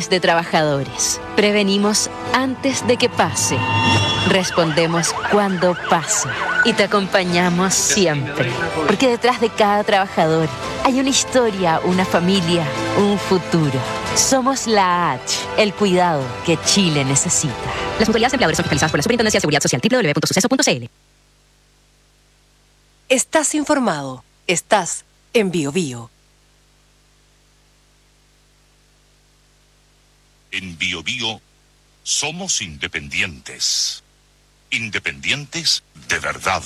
millones de trabajadores. Prevenimos antes de que pase. Respondemos cuando pasa. Y te acompañamos siempre. Porque detrás de cada trabajador hay una historia, una familia, un futuro. Somos la H, el cuidado que Chile necesita. Las mutualidades de empleadores son fiscalizadas por la Superintendencia de Seguridad Social. www.suceso.cl. Estás informado. Estás en BioBio. En BioBio somos independientes. Independientes de verdad.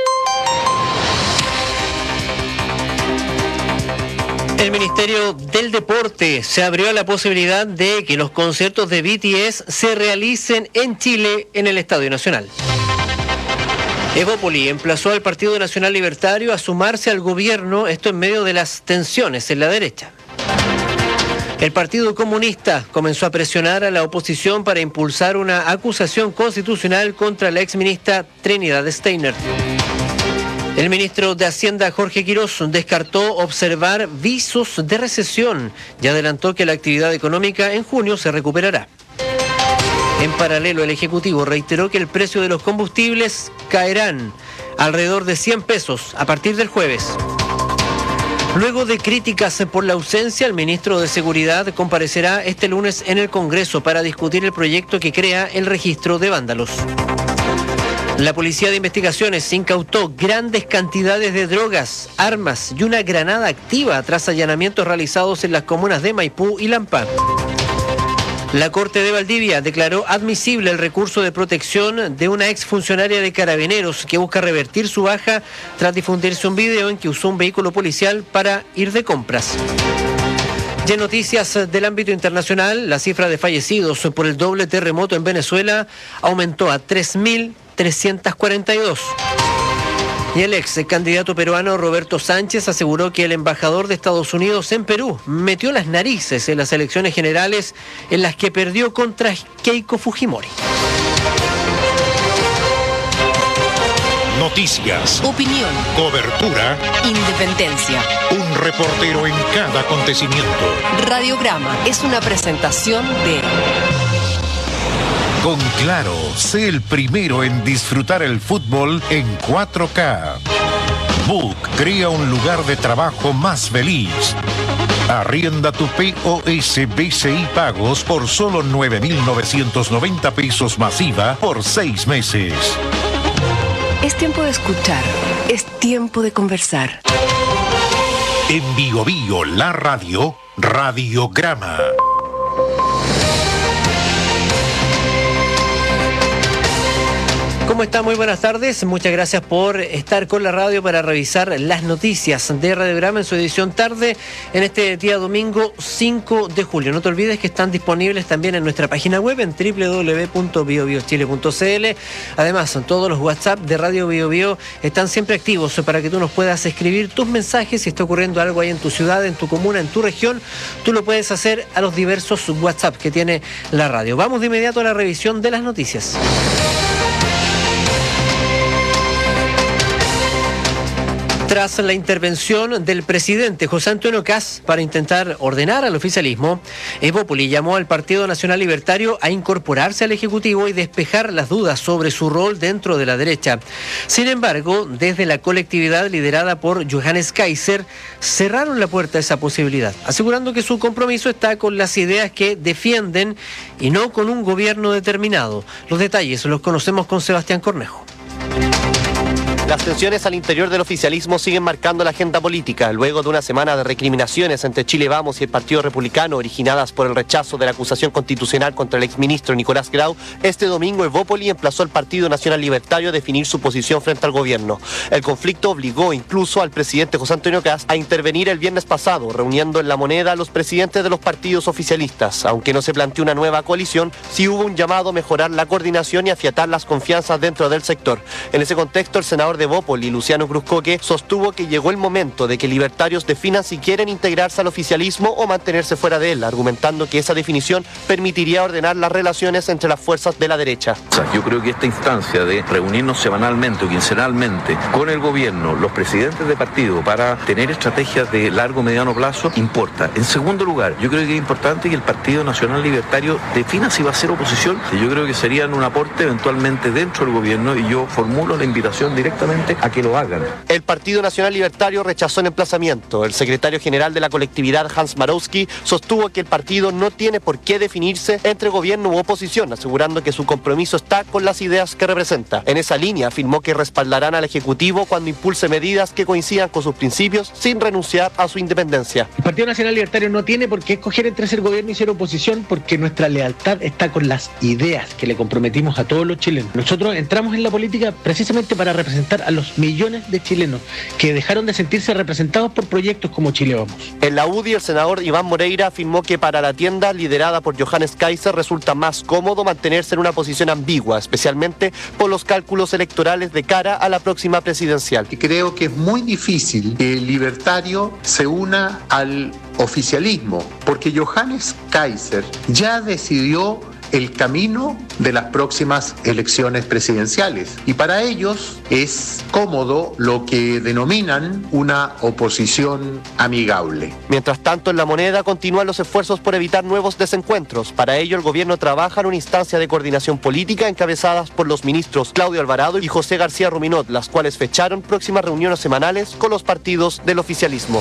El Ministerio del Deporte se abrió a la posibilidad de que los conciertos de BTS se realicen en Chile en el Estadio Nacional. Evópoli emplazó al Partido Nacional Libertario a sumarse al gobierno, esto en medio de las tensiones en la derecha. El Partido Comunista comenzó a presionar a la oposición para impulsar una acusación constitucional contra la exministra Trinidad Steiner. El ministro de Hacienda, Jorge Quirós, descartó observar visos de recesión y adelantó que la actividad económica en junio se recuperará. En paralelo, el Ejecutivo reiteró que el precio de los combustibles caerán alrededor de 100 pesos a partir del jueves. Luego de críticas por la ausencia, el ministro de Seguridad comparecerá este lunes en el Congreso para discutir el proyecto que crea el registro de vándalos. La Policía de Investigaciones incautó grandes cantidades de drogas, armas y una granada activa tras allanamientos realizados en las comunas de Maipú y Lampa. La Corte de Valdivia declaró admisible el recurso de protección de una exfuncionaria de Carabineros que busca revertir su baja tras difundirse un video en que usó un vehículo policial para ir de compras. Y en noticias del ámbito internacional, la cifra de fallecidos por el doble terremoto en Venezuela aumentó a 3.342. Y el ex candidato peruano Roberto Sánchez aseguró que el embajador de Estados Unidos en Perú metió las narices en las elecciones generales en las que perdió contra Keiko Fujimori. Noticias, Opinión, cobertura, independencia. un reportero en cada acontecimiento. Radiograma es una presentación de... Con Claro, sé el primero en disfrutar el fútbol en 4K. Book crea un lugar de trabajo más feliz. Arrienda tu POS BCI Pagos por solo 9.990 pesos masiva por 6 meses. Es tiempo de escuchar, es tiempo de conversar. En BioBio, la radio, Radiograma. ¿Cómo está? Muy buenas tardes. Muchas gracias por estar con la radio para revisar las noticias de Radiograma en su edición tarde en este día domingo 5 de julio. No te olvides que están disponibles también en nuestra página web en www.biobiochile.cl. Además, todos los WhatsApp de Radio BioBio están siempre activos para que tú nos puedas escribir tus mensajes. Si está ocurriendo algo ahí en tu ciudad, en tu comuna, en tu región, tú lo puedes hacer a los diversos WhatsApp que tiene la radio. Vamos de inmediato a la revisión de las noticias. Tras la intervención del presidente José Antonio Kast para intentar ordenar al oficialismo, Evópoli llamó al Partido Nacional Libertario a incorporarse al Ejecutivo y despejar las dudas sobre su rol dentro de la derecha. Sin embargo, desde la colectividad liderada por Johannes Kaiser, cerraron la puerta a esa posibilidad, asegurando que su compromiso está con las ideas que defienden y no con un gobierno determinado. Los detalles los conocemos con Sebastián Cornejo. Las tensiones al interior del oficialismo siguen marcando la agenda política. Luego de una semana de recriminaciones entre Chile Vamos y el Partido Republicano originadas por el rechazo de la acusación constitucional contra el exministro Nicolás Grau, este domingo Evópoli emplazó al Partido Nacional Libertario a definir su posición frente al gobierno. El conflicto obligó incluso al presidente José Antonio Kast a intervenir el viernes pasado, reuniendo en La Moneda a los presidentes de los partidos oficialistas. Aunque no se planteó una nueva coalición, sí hubo un llamado a mejorar la coordinación y afiatar las confianzas dentro del sector. En ese contexto, el senador de Bópoli, Luciano Cruzcoque, sostuvo que llegó el momento de que libertarios definan si quieren integrarse al oficialismo o mantenerse fuera de él, argumentando que esa definición permitiría ordenar las relaciones entre las fuerzas de la derecha. Yo creo que esta instancia de reunirnos semanalmente o quincenalmente con el gobierno, los presidentes de partido, para tener estrategias de largo o mediano plazo, importa. En segundo lugar, yo creo que es importante que el Partido Nacional Libertario defina si va a ser oposición. Yo creo que serían un aporte eventualmente dentro del gobierno y yo formulo la invitación directamente a que lo hagan. El Partido Nacional Libertario rechazó el emplazamiento. El secretario general de la colectividad, Hans Marowski, sostuvo que el partido no tiene por qué definirse entre gobierno u oposición, asegurando que su compromiso está con las ideas que representa. En esa línea afirmó que respaldarán al Ejecutivo cuando impulse medidas que coincidan con sus principios sin renunciar a su independencia. El Partido Nacional Libertario no tiene por qué escoger entre ser gobierno y ser oposición, porque nuestra lealtad está con las ideas que le comprometimos a todos los chilenos. Nosotros entramos en la política precisamente para representar a los millones de chilenos que dejaron de sentirse representados por proyectos como Chile Vamos. En la UDI, el senador Iván Moreira afirmó que para la tienda liderada por Johannes Kaiser resulta más cómodo mantenerse en una posición ambigua, especialmente por los cálculos electorales de cara a la próxima presidencial. Creo que es muy difícil que el libertario se una al oficialismo, porque Johannes Kaiser ya decidió el camino de las próximas elecciones presidenciales y para ellos es cómodo lo que denominan una oposición amigable. Mientras tanto, en La Moneda continúan los esfuerzos por evitar nuevos desencuentros. Para ello, el gobierno trabaja en una instancia de coordinación política encabezadas por los ministros Claudio Alvarado y José García Ruminot, las cuales fecharon próximas reuniones semanales con los partidos del oficialismo.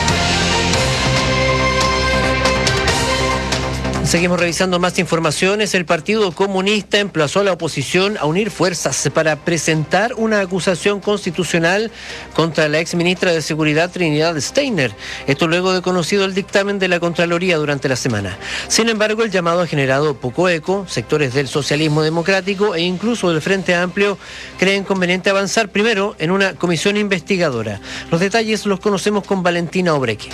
Seguimos revisando más informaciones. El Partido Comunista emplazó a la oposición a unir fuerzas para presentar una acusación constitucional contra la exministra de Seguridad Trinidad Steiner. Esto luego de conocido el dictamen de la Contraloría durante la semana. Sin embargo, el llamado ha generado poco eco. Sectores del socialismo democrático e incluso del Frente Amplio creen conveniente avanzar primero en una comisión investigadora. Los detalles los conocemos con Valentina Obreque.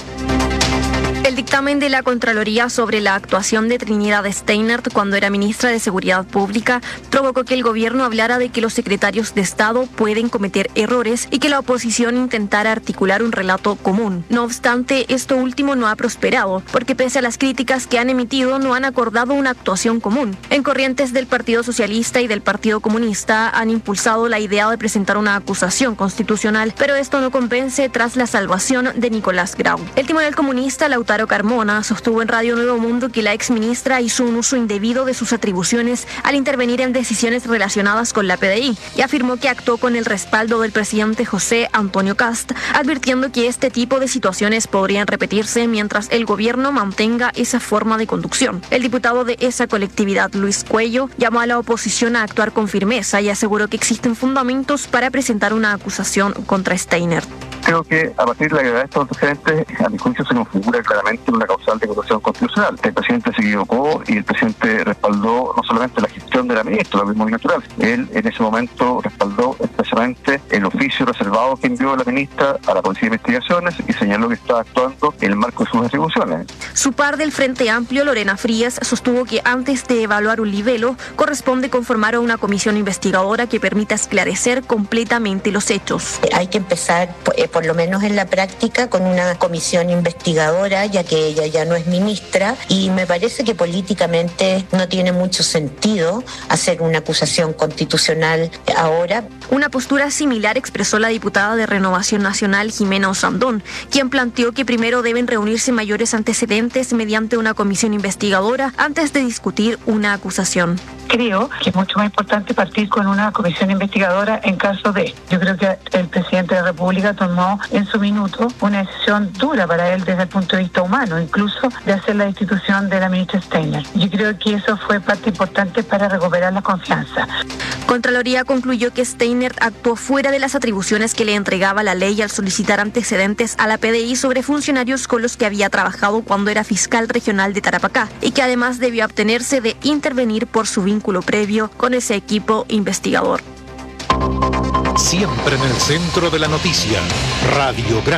El dictamen de la Contraloría sobre la actuación de Trinidad Steiner cuando era ministra de Seguridad Pública provocó que el gobierno hablara de que los secretarios de Estado pueden cometer errores y que la oposición intentara articular un relato común. No obstante, esto último no ha prosperado, porque pese a las críticas que han emitido, no han acordado una actuación común. En corrientes del Partido Socialista y del Partido Comunista han impulsado la idea de presentar una acusación constitucional, pero esto no convence tras la salvación de Nicolás Grau. El timonel comunista, Lautaro Carmona, sostuvo en Radio Nuevo Mundo que la exministra hizo un uso indebido de sus atribuciones al intervenir en decisiones relacionadas con la PDI y afirmó que actuó con el respaldo del presidente José Antonio Kast, advirtiendo que este tipo de situaciones podrían repetirse mientras el gobierno mantenga esa forma de conducción. El diputado de esa colectividad, Luis Cuello, llamó a la oposición a actuar con firmeza y aseguró que existen fundamentos para presentar una acusación contra Steiner. Creo que a partir de la gravedad de estos antecedentes, a mi juicio se configura claramente una causal de acusación constitucional. El presidente se equivocó y el presidente respaldó no solamente la gestión de la ministra, lo mismo natural. Él en ese momento respaldó expresamente el oficio reservado que envió la ministra a la Policía de Investigaciones y señaló que estaba actuando en el marco de sus atribuciones. Su par del Frente Amplio, Lorena Frías, sostuvo que antes de evaluar un libelo, corresponde conformar una comisión investigadora que permita esclarecer completamente los hechos. Hay que empezar por lo menos en la práctica, con una comisión investigadora, ya que ella ya no es ministra, y me parece que políticamente no tiene mucho sentido hacer una acusación constitucional ahora. Una postura similar expresó la diputada de Renovación Nacional, Jimena Osandón, quien planteó que primero deben reunirse mayores antecedentes mediante una comisión investigadora antes de discutir una acusación. Creo que es mucho más importante partir con una comisión investigadora en caso de... Yo creo que el presidente de la República tomó en su minuto una decisión dura para él desde el punto de vista humano, incluso de hacer la destitución de la ministra Steiner. Yo creo que eso fue parte importante para recuperar la confianza. Contraloría concluyó que Steiner actuó fuera de las atribuciones que le entregaba la ley al solicitar antecedentes a la PDI sobre funcionarios con los que había trabajado cuando era fiscal regional de Tarapacá y que además debió abstenerse de intervenir por su vínculo previo con ese equipo investigador. Siempre en el centro de la noticia, Radiograma.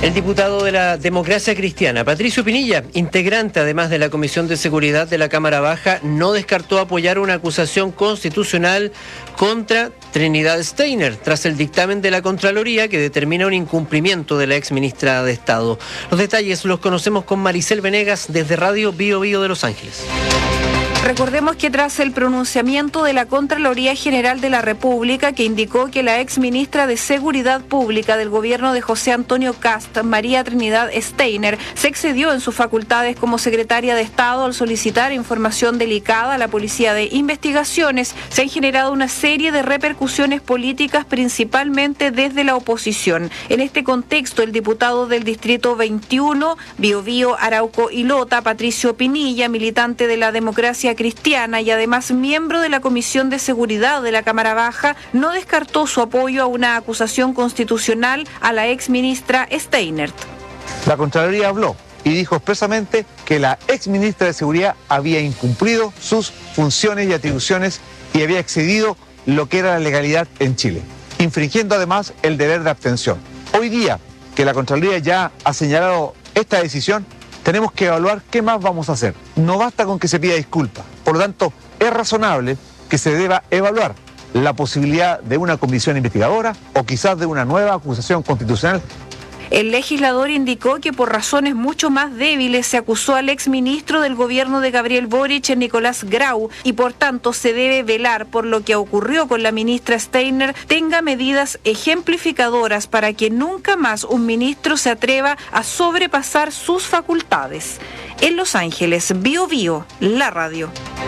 El diputado de la Democracia Cristiana, Patricio Pinilla, integrante además de la Comisión de Seguridad de la Cámara Baja, no descartó apoyar una acusación constitucional contra Trinidad Steiner, tras el dictamen de la Contraloría que determina un incumplimiento de la exministra de Estado. Los detalles los conocemos con Maricel Venegas desde Radio Bio Bio de Los Ángeles. Recordemos que tras el pronunciamiento de la Contraloría General de la República, que indicó que la exministra de Seguridad Pública del gobierno de José Antonio Kast, María Trinidad Steiner, se excedió en sus facultades como secretaria de Estado al solicitar información delicada a la Policía de Investigaciones, se han generado una serie de repercusiones políticas, principalmente desde la oposición. En este contexto, el diputado del Distrito 21, Biobío, Arauco y Lota, Patricio Pinilla, militante de la Democracia Cristiana y además miembro de la Comisión de Seguridad de la Cámara Baja, no descartó su apoyo a una acusación constitucional a la exministra Steinert. La Contraloría habló y dijo expresamente que la exministra de Seguridad había incumplido sus funciones y atribuciones y había excedido lo que era la legalidad en Chile, infringiendo además el deber de abstención. Hoy día, que la Contraloría ya ha señalado esta decisión, tenemos que evaluar qué más vamos a hacer. No basta con que se pida disculpas. Por lo tanto, es razonable que se deba evaluar la posibilidad de una comisión investigadora o quizás de una nueva acusación constitucional. El legislador indicó que por razones mucho más débiles se acusó al exministro del gobierno de Gabriel Boric, Nicolás Grau, y por tanto se debe velar por lo que ocurrió con la ministra Steiner, tenga medidas ejemplificadoras para que nunca más un ministro se atreva a sobrepasar sus facultades. En Los Ángeles, Bio Bio, la radio.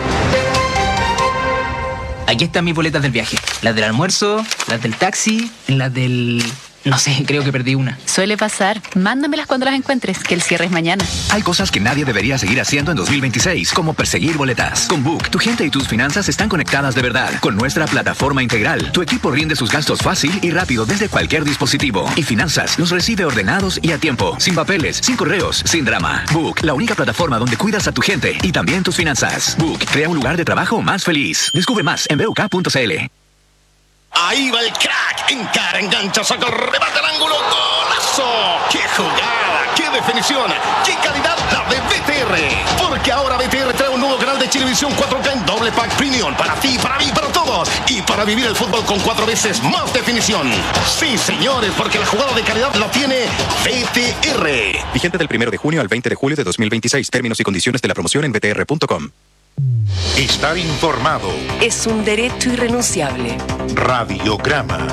Aquí están mis boletas del viaje. Las del almuerzo, las del taxi, las del... No sé, creo que perdí una. Suele pasar. Mándamelas cuando las encuentres, que el cierre es mañana. Hay cosas que nadie debería seguir haciendo en 2026, como perseguir boletas. Con Book, tu gente y tus finanzas están conectadas de verdad. Con nuestra plataforma integral, tu equipo rinde sus gastos fácil y rápido desde cualquier dispositivo. Y finanzas los recibe ordenados y a tiempo, sin papeles, sin correos, sin drama. Book, la única plataforma donde cuidas a tu gente y también tus finanzas. Book, crea un lugar de trabajo más feliz. Descubre más en BUK.cl. Ahí va el crack, encara, engancha, saca el remate al ángulo, ¡golazo! ¡Qué jugada! ¡Qué definición! ¡Qué calidad la de BTR! Porque ahora BTR trae un nuevo canal de Chilevisión 4K en doble pack premium para ti, para mí, para todos y para vivir el fútbol con 4 veces más definición. Sí, señores, porque la jugada de calidad la tiene BTR. Vigente del 1 de junio al 20 de julio de 2026. Términos y condiciones de la promoción en btr.com. Estar informado es un derecho irrenunciable. Radiograma.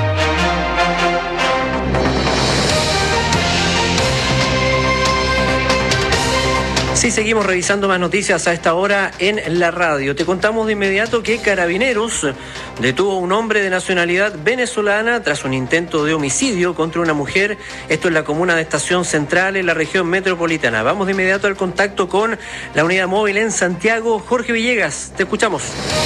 Sí, seguimos revisando más noticias a esta hora en la radio. Te contamos de inmediato que Carabineros detuvo a un hombre de nacionalidad venezolana tras un intento de homicidio contra una mujer. Esto en la comuna de Estación Central, en la región metropolitana. Vamos de inmediato al contacto con la unidad móvil en Santiago. Jorge Villegas, te escuchamos.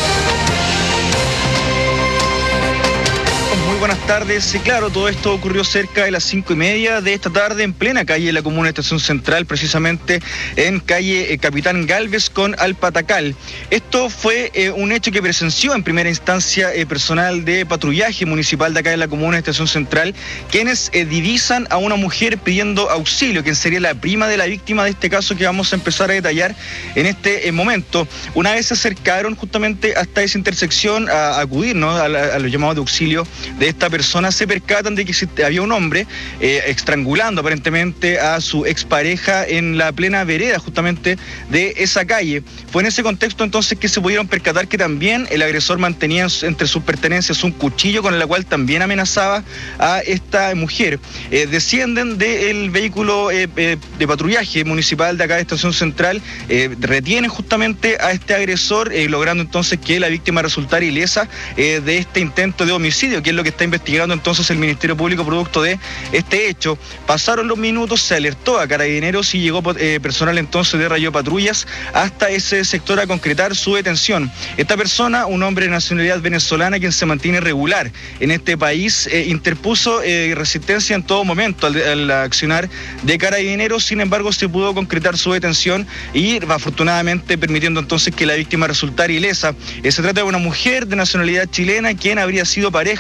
Buenas tardes. Sí, claro, todo esto ocurrió cerca de las 5:30 de esta tarde en plena calle de la comuna de Estación Central, precisamente en calle Capitán Galvez con Alpatacal. Esto fue un hecho que presenció en primera instancia personal de patrullaje municipal de acá de la comuna de Estación Central, quienes divisan a una mujer pidiendo auxilio, quien sería la prima de la víctima de este caso que vamos a empezar a detallar en este momento. Una vez se acercaron justamente hasta esa intersección a acudir, ¿no?, a los llamados de auxilio de esta persona, se percatan de que había un hombre estrangulando aparentemente a su expareja en la plena vereda justamente de esa calle. Fue en ese contexto entonces que se pudieron percatar que también el agresor mantenía entre sus pertenencias un cuchillo con el cual también amenazaba a esta mujer. Descienden del vehículo de patrullaje municipal de acá de Estación Central, retienen justamente a este agresor, logrando entonces que la víctima resultara ilesa de este intento de homicidio, que es lo que está investigando entonces el Ministerio Público producto de este hecho. Pasaron los minutos, se alertó a Carabineros y llegó personal entonces de Radio Patrullas hasta ese sector a concretar su detención. Esta persona, un hombre de nacionalidad venezolana quien se mantiene regular en este país, interpuso resistencia en todo momento al accionar de Carabineros. Sin embargo, se pudo concretar su detención y afortunadamente permitiendo entonces que la víctima resultara ilesa. Se trata de una mujer de nacionalidad chilena quien habría sido pareja justamente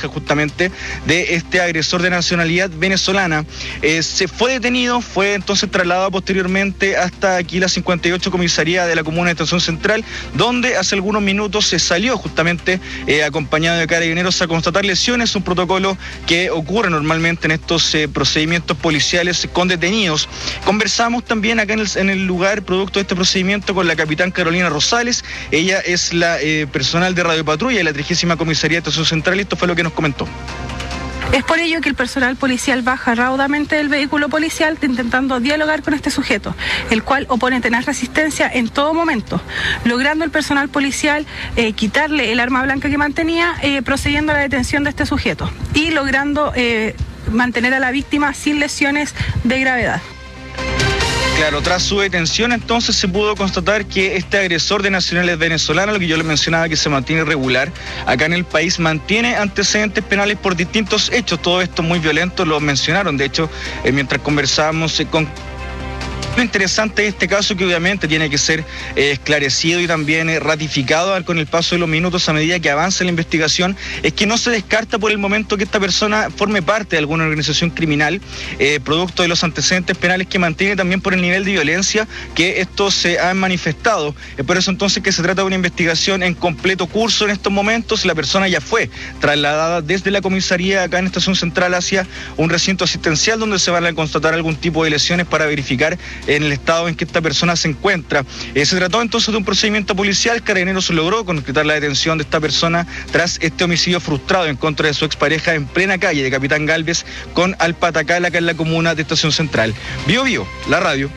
precisamente de este agresor de nacionalidad venezolana. Se fue detenido, fue entonces trasladado posteriormente hasta aquí la 58 comisaría de la comuna de Estación Central, donde hace algunos minutos se salió justamente acompañado de carabineros a constatar lesiones, un protocolo que ocurre normalmente en estos procedimientos policiales con detenidos. Conversamos también acá en el lugar, producto de este procedimiento, con la capitán Carolina Rosales. Ella es la personal de Radio Patrulla de la 30ª comisaría de Estación Central, y esto fue lo que nos comentó. Es por ello que el personal policial baja raudamente del vehículo policial intentando dialogar con este sujeto, el cual opone tenaz resistencia en todo momento, logrando el personal policial quitarle el arma blanca que mantenía, procediendo a la detención de este sujeto y logrando mantener a la víctima sin lesiones de gravedad. Claro, tras su detención entonces se pudo constatar que este agresor de nacionalidad venezolana, lo que yo le mencionaba que se mantiene irregular acá en el país, mantiene antecedentes penales por distintos hechos, todo esto muy violento, lo mencionaron, de hecho, mientras conversábamos con... Lo interesante de este caso, que obviamente tiene que ser esclarecido y también ratificado con el paso de los minutos a medida que avanza la investigación, es que no se descarta por el momento que esta persona forme parte de alguna organización criminal, producto de los antecedentes penales que mantiene, también por el nivel de violencia que estos se han manifestado. Es por eso entonces que se trata de una investigación en completo curso en estos momentos. La persona ya fue trasladada desde la comisaría acá en Estación Central hacia un recinto asistencial donde se van a constatar algún tipo de lesiones para verificar en el estado en que esta persona se encuentra. Se trató entonces de un procedimiento policial. Carabineros logró concretar la detención de esta persona tras este homicidio frustrado en contra de su expareja en plena calle de Capitán Galvez con Alpatacal, acá en la comuna de Estación Central. Bio Bio, la radio.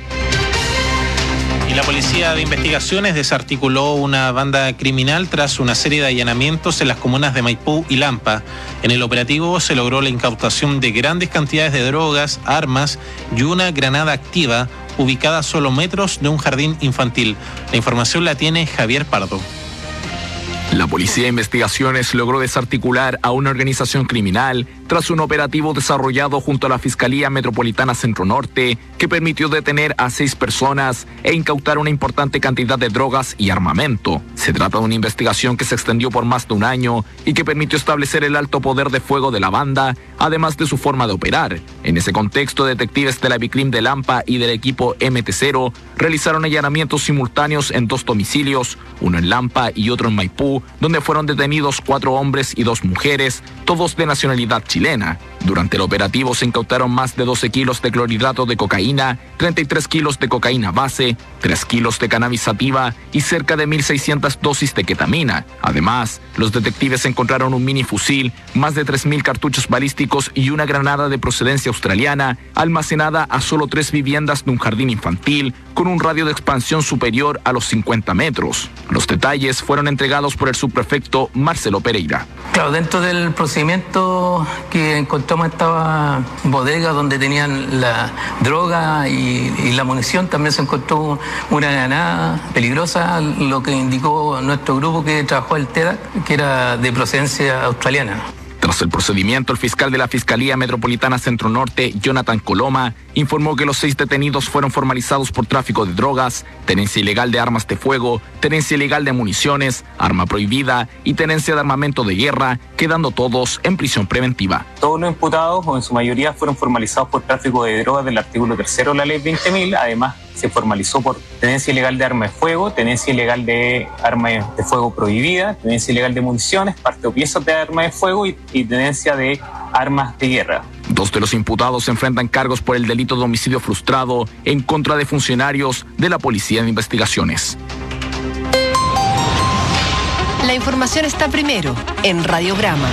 Y la Policía de Investigaciones desarticuló una banda criminal tras una serie de allanamientos en las comunas de Maipú y Lampa. En el operativo se logró la incautación de grandes cantidades de drogas, armas y una granada activa ubicada a solo metros de un jardín infantil. La información la tiene Javier Pardo. La Policía de Investigaciones logró desarticular a una organización criminal tras un operativo desarrollado junto a la Fiscalía Metropolitana Centro Norte, que permitió detener a 6 personas e incautar una importante cantidad de drogas y armamento. Se trata de una investigación que se extendió por más de un año y que permitió establecer el alto poder de fuego de la banda, además de su forma de operar. En ese contexto, detectives de la Bicrim de Lampa y del equipo MT0 realizaron allanamientos simultáneos en 2 domicilios, uno en Lampa y otro en Maipú, donde fueron detenidos 4 hombres y 2 mujeres, todos de nacionalidad chilena. Durante el operativo se incautaron más de 12 kilos de clorhidrato de cocaína, 33 kilos de cocaína base, 3 kilos de cannabis sativa y cerca de 1.600 dosis de ketamina. Además, los detectives encontraron un mini fusil, más de 3.000 cartuchos balísticos y una granada de procedencia australiana, almacenada a solo 3 viviendas de un jardín infantil, con un radio de expansión superior a los 50 metros. Los detalles fueron entregados por el subprefecto Marcelo Pereira. Claro, dentro del procedimiento que encontramos esta bodega donde tenían la droga y la munición, también se encontró una granada peligrosa, lo que indicó nuestro grupo que trabajó el TEDAC, que era de procedencia australiana. Tras el procedimiento, el fiscal de la Fiscalía Metropolitana Centro Norte, Jonathan Coloma, informó que los 6 detenidos fueron formalizados por tráfico de drogas, tenencia ilegal de armas de fuego, tenencia ilegal de municiones, arma prohibida y tenencia de armamento de guerra, quedando todos en prisión preventiva. Todos los imputados, o en su mayoría, fueron formalizados por tráfico de drogas del artículo 3 de la ley 20.000, además se formalizó por tenencia ilegal de arma de fuego, tenencia ilegal de arma de fuego prohibida, tenencia ilegal de municiones, parte o piezas de arma de fuego y tenencia de armas de guerra. 2 de los imputados se enfrentan cargos por el delito de homicidio frustrado en contra de funcionarios de la Policía de Investigaciones. La información está primero en Radiograma.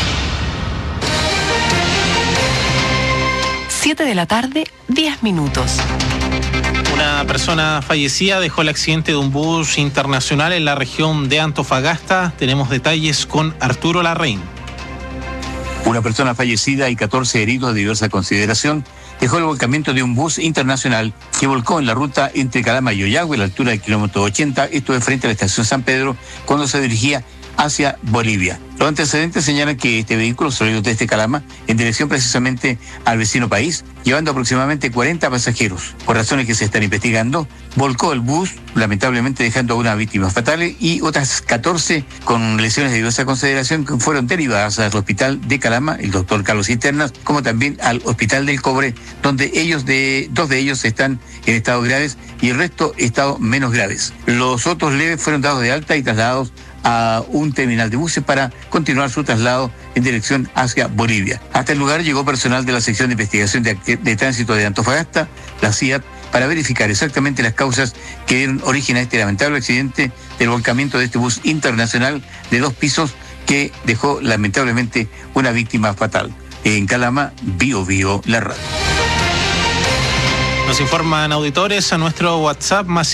7 de la tarde, 10 minutos. Una persona fallecida dejó el accidente de un bus internacional en la región de Antofagasta. Tenemos detalles con Arturo Larraín. Una persona fallecida y 14 heridos de diversa consideración dejó el volcamiento de un bus internacional que volcó en la ruta entre Calama y Ollagüe a la altura del kilómetro 80, esto de frente a la estación San Pedro, cuando se dirigía hacia Bolivia. Los antecedentes señalan que este vehículo salió desde Calama en dirección precisamente al vecino país, llevando aproximadamente 40 pasajeros. Por razones que se están investigando, volcó el bus, lamentablemente dejando a una víctima fatal y otras 14 con lesiones de diversa consideración que fueron derivadas al hospital de Calama, el doctor Carlos Cisternas, como también al hospital del Cobre, donde dos de ellos están en estado graves y el resto estado menos graves. Los otros leves fueron dados de alta y trasladados a un terminal de buses para continuar su traslado en dirección hacia Bolivia. Hasta el lugar llegó personal de la sección de investigación de tránsito de Antofagasta, la CIAT, para verificar exactamente las causas que dieron origen a este lamentable accidente del volcamiento de este bus internacional de 2 pisos que dejó lamentablemente una víctima fatal. En Calama, Bio Bio, la radio. Nos informan auditores a nuestro WhatsApp más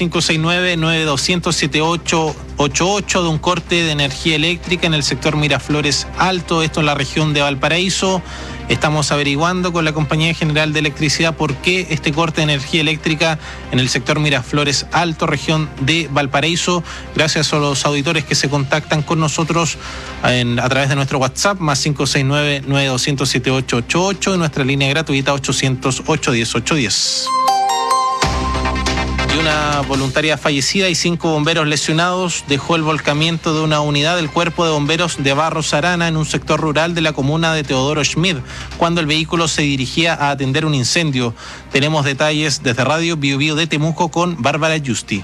569-9200-7888 de un corte de energía eléctrica en el sector Miraflores Alto, esto en la región de Valparaíso. Estamos averiguando con la Compañía General de Electricidad por qué este corte de energía eléctrica en el sector Miraflores Alto, región de Valparaíso. Gracias a los auditores que se contactan con nosotros a través de nuestro WhatsApp, más 569-9200-7888 y nuestra línea gratuita 800-810-810. Una voluntaria fallecida y 5 bomberos lesionados dejó el volcamiento de una unidad del Cuerpo de Bomberos de Barros Arana en un sector rural de la comuna de Teodoro Schmidt, cuando el vehículo se dirigía a atender un incendio. Tenemos detalles desde Radio Bio Bio de Temuco con Bárbara Justi.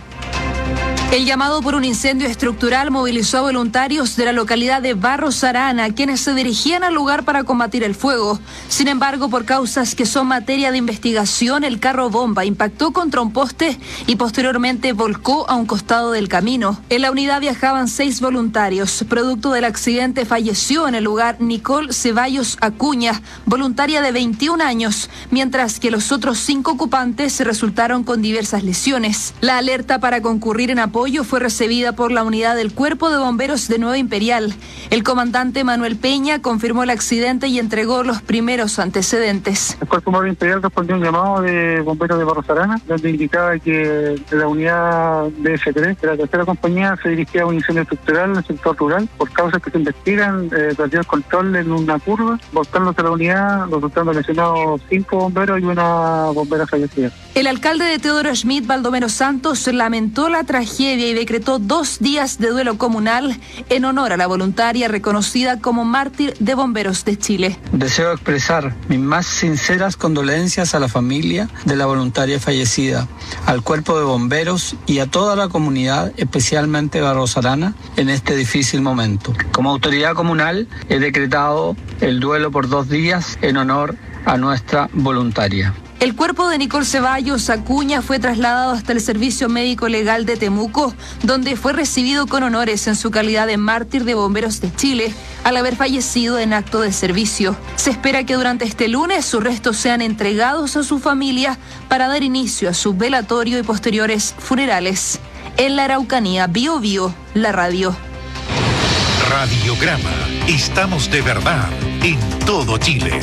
El llamado por un incendio estructural movilizó a voluntarios de la localidad de Barros Arana, quienes se dirigían al lugar para combatir el fuego. Sin embargo, por causas que son materia de investigación, el carro bomba impactó contra un poste y posteriormente volcó a un costado del camino. En la unidad viajaban 6 voluntarios. Producto del accidente falleció en el lugar Nicole Ceballos Acuña, voluntaria de 21 años, mientras que los otros 5 ocupantes resultaron con diversas lesiones. La alerta para concurrir en apoyo fue recibida por la unidad del Cuerpo de Bomberos de Nueva Imperial. El comandante Manuel Peña confirmó el accidente y entregó los primeros antecedentes. El Cuerpo de Nueva Imperial respondió un llamado de bomberos de Barros Arana, donde indicaba que la unidad BF3 de la tercera compañía se dirigía a un incendio estructural en el sector rural. Por causas que se investigan, perdió el control en una curva, volcándose la unidad, resultando lesionados 5 bomberos y una bombera fallecida. El alcalde de Teodoro Schmidt, Baldomero Santos, lamentó la tragedia y decretó 2 días de duelo comunal en honor a la voluntaria reconocida como mártir de Bomberos de Chile. Deseo expresar mis más sinceras condolencias a la familia de la voluntaria fallecida, al Cuerpo de Bomberos y a toda la comunidad, especialmente Barros Arana, en este difícil momento. Como autoridad comunal he decretado el duelo por 2 días en honor a nuestra voluntaria. El cuerpo de Nicole Ceballos Acuña fue trasladado hasta el Servicio Médico Legal de Temuco, donde fue recibido con honores en su calidad de mártir de Bomberos de Chile, al haber fallecido en acto de servicio. Se espera que durante este lunes sus restos sean entregados a su familia para dar inicio a su velatorio y posteriores funerales. En la Araucanía, Bio Bio, la radio. Radiograma. Estamos de verdad en todo Chile.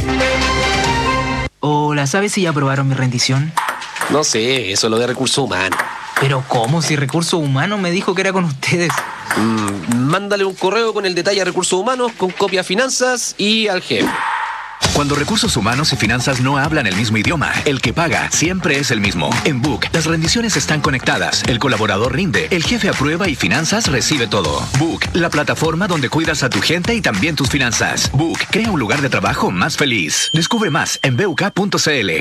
Hola, ¿sabes si ya aprobaron mi rendición? No sé, eso es lo de recursos humanos. ¿Pero cómo? Si recursos humanos me dijo que era con ustedes. Mándale un correo con el detalle a recursos humanos, con copia a finanzas y al jefe. Cuando recursos humanos y finanzas no hablan el mismo idioma, el que paga siempre es el mismo. En Book, las rendiciones están conectadas, el colaborador rinde, el jefe aprueba y finanzas recibe todo. Book, la plataforma donde cuidas a tu gente y también tus finanzas. Book, crea un lugar de trabajo más feliz. Descubre más en BUK.cl.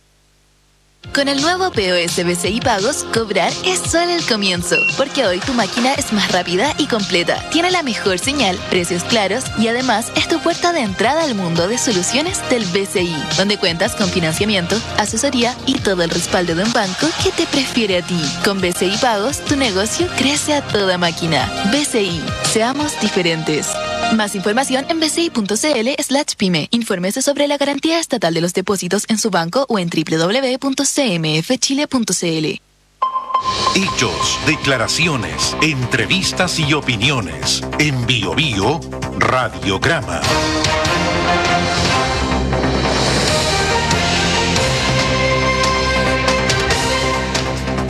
Con el nuevo POS BCI Pagos, cobrar es solo el comienzo, porque hoy tu máquina es más rápida y completa, tiene la mejor señal, precios claros y además es tu puerta de entrada al mundo de soluciones del BCI, donde cuentas con financiamiento, asesoría y todo el respaldo de un banco que te prefiere a ti. Con BCI Pagos, tu negocio crece a toda máquina. BCI, seamos diferentes. Más información en bci.cl/pyme. Infórmese sobre la garantía estatal de los depósitos en su banco o en www.cmfchile.cl. Hechos, declaraciones, entrevistas y opiniones. En Bio Bio, Radiograma.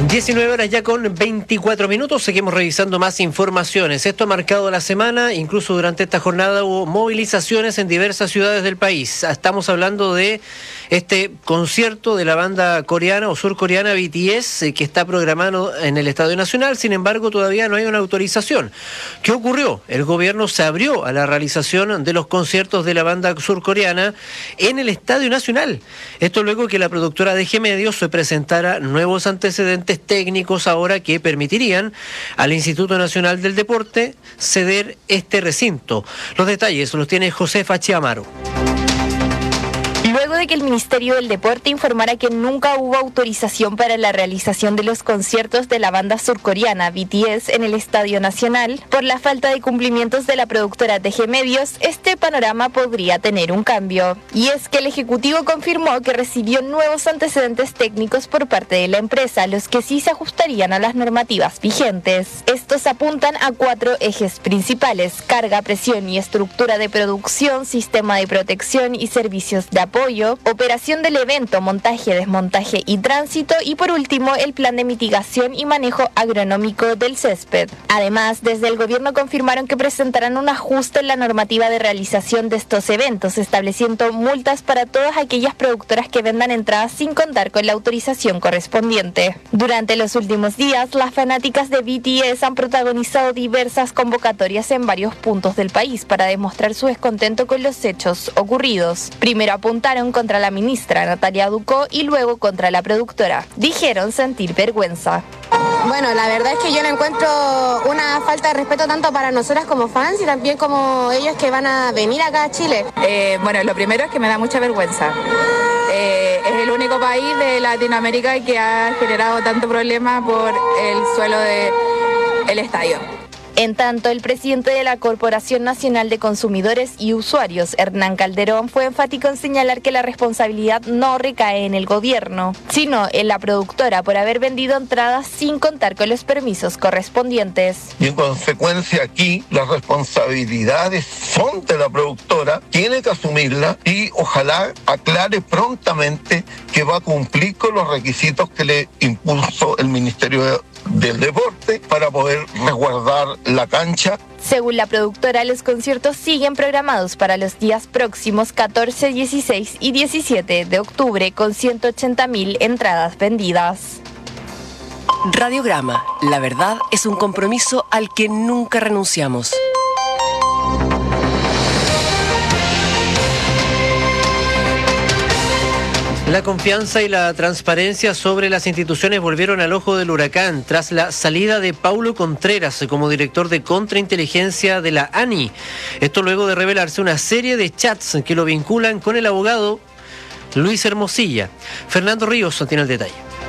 19 horas ya con 24 minutos, seguimos revisando más informaciones. Esto ha marcado la semana, incluso durante esta jornada hubo movilizaciones en diversas ciudades del país. Estamos hablando de este concierto de la banda coreana o surcoreana BTS que está programado en el Estadio Nacional, sin embargo todavía no hay una autorización. ¿Qué ocurrió? El gobierno se abrió a la realización de los conciertos de la banda surcoreana en el Estadio Nacional. Esto luego que la productora DG Medios se presentara nuevos antecedentes técnicos ahora que permitirían al Instituto Nacional del Deporte ceder este recinto. Los detalles los tiene Josefa Chiamaro. Luego de que el Ministerio del Deporte informara que nunca hubo autorización para la realización de los conciertos de la banda surcoreana BTS en el Estadio Nacional, por la falta de cumplimientos de la productora TG Medios, este panorama podría tener un cambio. Y es que el Ejecutivo confirmó que recibió nuevos antecedentes técnicos por parte de la empresa, los que sí se ajustarían a las normativas vigentes. Estos apuntan a 4 ejes principales: carga, presión y estructura de producción, sistema de protección y servicios de apoyo, operación del evento, montaje, desmontaje y tránsito, y por último el plan de mitigación y manejo agronómico del césped. Además, desde el gobierno confirmaron que presentarán un ajuste en la normativa de realización de estos eventos, estableciendo multas para todas aquellas productoras que vendan entradas sin contar con la autorización correspondiente. Durante los últimos días, las fanáticas de BTS han protagonizado diversas convocatorias en varios puntos del país para demostrar su descontento con los hechos ocurridos. Primero apuntaron contra la ministra Natalia Ducó y luego contra la productora. Dijeron sentir vergüenza. Bueno, la verdad es que yo le encuentro una falta de respeto tanto para nosotras como fans y también como ellos que van a venir acá a Chile. Bueno, lo primero es que me da mucha vergüenza. Es el único país de Latinoamérica que ha generado tanto problema por el suelo del estadio. En tanto, el presidente de la Corporación Nacional de Consumidores y Usuarios, Hernán Calderón, fue enfático en señalar que la responsabilidad no recae en el gobierno, sino en la productora por haber vendido entradas sin contar con los permisos correspondientes. Y en consecuencia aquí las responsabilidades son de la productora, tiene que asumirla y ojalá aclare prontamente que va a cumplir con los requisitos que le impuso el Ministerio del Deporte para poder resguardar la cancha. Según la productora, los conciertos siguen programados para los días próximos 14, 16 y 17 de octubre con 180.000 entradas vendidas. Radiograma, la verdad es un compromiso al que nunca renunciamos. La confianza y la transparencia sobre las instituciones volvieron al ojo del huracán tras la salida de Paulo Contreras como director de contrainteligencia de la ANI. Esto luego de revelarse una serie de chats que lo vinculan con el abogado Luis Hermosilla. Fernando Ríos tiene el detalle.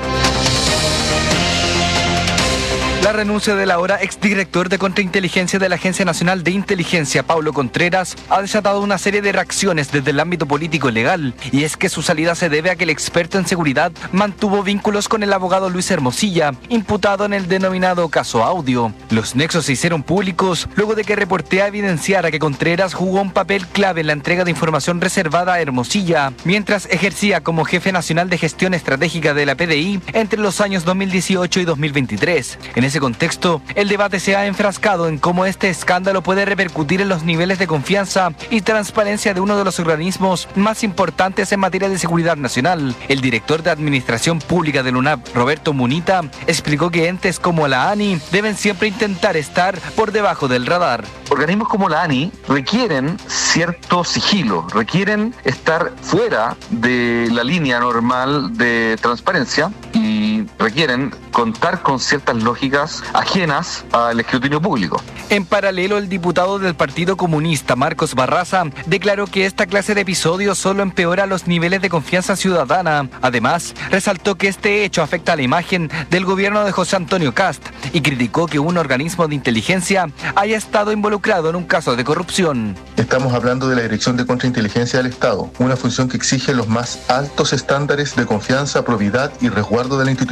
La renuncia del ahora exdirector de contrainteligencia de la Agencia Nacional de Inteligencia, Paulo Contreras, ha desatado una serie de reacciones desde el ámbito político y legal, y es que su salida se debe a que el experto en seguridad mantuvo vínculos con el abogado Luis Hermosilla, imputado en el denominado caso Audio. Los nexos se hicieron públicos luego de que Reportea evidenciara que Contreras jugó un papel clave en la entrega de información reservada a Hermosilla, mientras ejercía como jefe nacional de gestión estratégica de la PDI entre los años 2018 y 2023. En ese contexto, el debate se ha enfrascado en cómo este escándalo puede repercutir en los niveles de confianza y transparencia de uno de los organismos más importantes en materia de seguridad nacional. El director de Administración Pública del UNAP, Roberto Munita, explicó que entes como la ANI deben siempre intentar estar por debajo del radar. Organismos como la ANI requieren cierto sigilo, requieren estar fuera de la línea normal de transparencia y requieren contar con ciertas lógicas ajenas al escrutinio público. En paralelo, el diputado del Partido Comunista, Marcos Barraza, declaró que esta clase de episodios solo empeora los niveles de confianza ciudadana. Además, resaltó que este hecho afecta a la imagen del gobierno de José Antonio Kast y criticó que un organismo de inteligencia haya estado involucrado en un caso de corrupción. Estamos hablando de la Dirección de Contrainteligencia del Estado, una función que exige los más altos estándares de confianza, probidad y resguardo de la institución.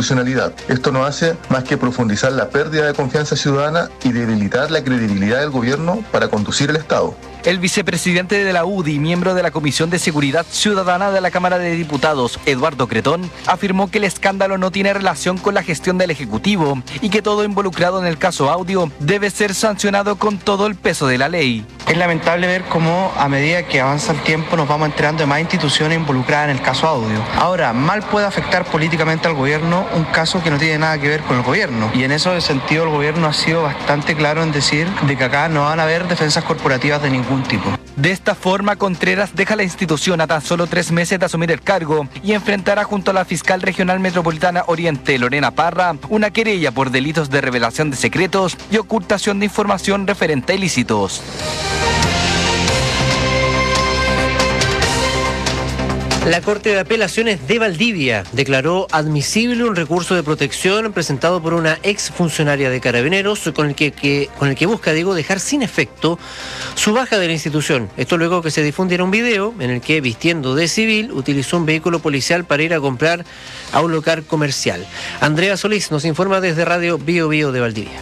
institucionalidad. Esto no hace más que profundizar la pérdida de confianza ciudadana y debilitar la credibilidad del gobierno para conducir el Estado. El vicepresidente de la UDI, miembro de la Comisión de Seguridad Ciudadana de la Cámara de Diputados, Eduardo Cretón, afirmó que el escándalo no tiene relación con la gestión del Ejecutivo y que todo involucrado en el caso Audio debe ser sancionado con todo el peso de la ley. Es lamentable ver cómo a medida que avanza el tiempo nos vamos enterando de más instituciones involucradas en el caso Audio. Ahora, mal puede afectar políticamente al gobierno un caso que no tiene nada que ver con el gobierno. Y en ese sentido el gobierno ha sido bastante claro en decir de que acá no van a haber defensas corporativas de ningún tipo. De esta forma, Contreras deja la institución a tan solo 3 meses de asumir el cargo y enfrentará junto a la fiscal regional metropolitana Oriente, Lorena Parra, una querella por delitos de revelación de secretos y ocultación de información referente a ilícitos. La Corte de Apelaciones de Valdivia declaró admisible un recurso de protección presentado por una exfuncionaria de Carabineros con el que busca, dejar sin efecto su baja de la institución. Esto luego que se difundiera un video en el que, vistiendo de civil, utilizó un vehículo policial para ir a comprar a un local comercial. Andrea Solís nos informa desde Radio Bio Bio de Valdivia.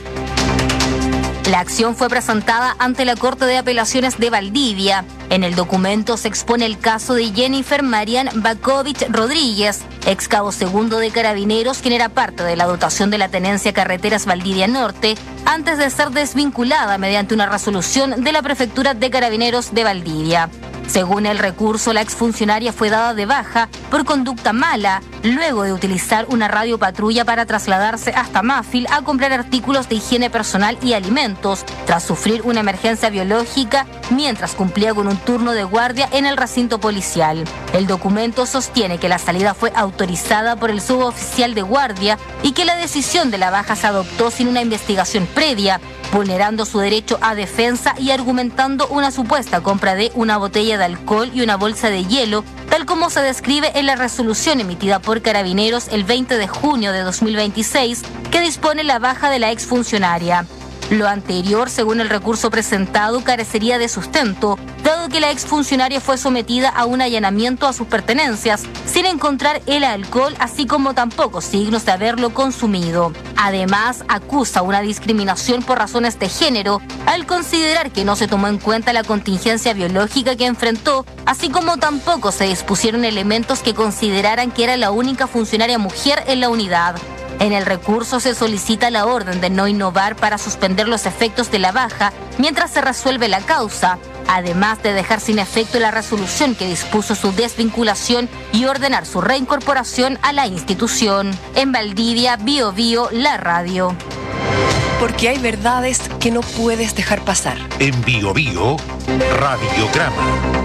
La acción fue presentada ante la Corte de Apelaciones de Valdivia. En el documento se expone el caso de Jennifer Marian Bakovich Rodríguez, ex cabo segundo de Carabineros, quien era parte de la dotación de la Tenencia Carreteras Valdivia Norte, antes de ser desvinculada mediante una resolución de la Prefectura de Carabineros de Valdivia. Según el recurso, la exfuncionaria fue dada de baja por conducta mala, luego de utilizar una radiopatrulla para trasladarse hasta Mafil a comprar artículos de higiene personal y alimentos, tras sufrir una emergencia biológica mientras cumplía con un turno de guardia en el recinto policial. El documento sostiene que la salida fue autorizada por el suboficial de guardia y que la decisión de la baja se adoptó sin una investigación previa, vulnerando su derecho a defensa y argumentando una supuesta compra de una botella de alcohol y una bolsa de hielo, tal como se describe en la resolución emitida por Carabineros el 20 de junio de 2026, que dispone la baja de la exfuncionaria. Lo anterior, según el recurso presentado, carecería de sustento, dado que la exfuncionaria fue sometida a un allanamiento a sus pertenencias, sin encontrar el alcohol, así como tampoco signos de haberlo consumido. Además, acusa una discriminación por razones de género, al considerar que no se tomó en cuenta la contingencia biológica que enfrentó, así como tampoco se dispusieron elementos que consideraran que era la única funcionaria mujer en la unidad. En el recurso se solicita la orden de no innovar para suspender los efectos de la baja mientras se resuelve la causa, además de dejar sin efecto la resolución que dispuso su desvinculación y ordenar su reincorporación a la institución. En Valdivia, Bio Bio, la radio. Porque hay verdades que no puedes dejar pasar. En Bio Bio, Radiograma.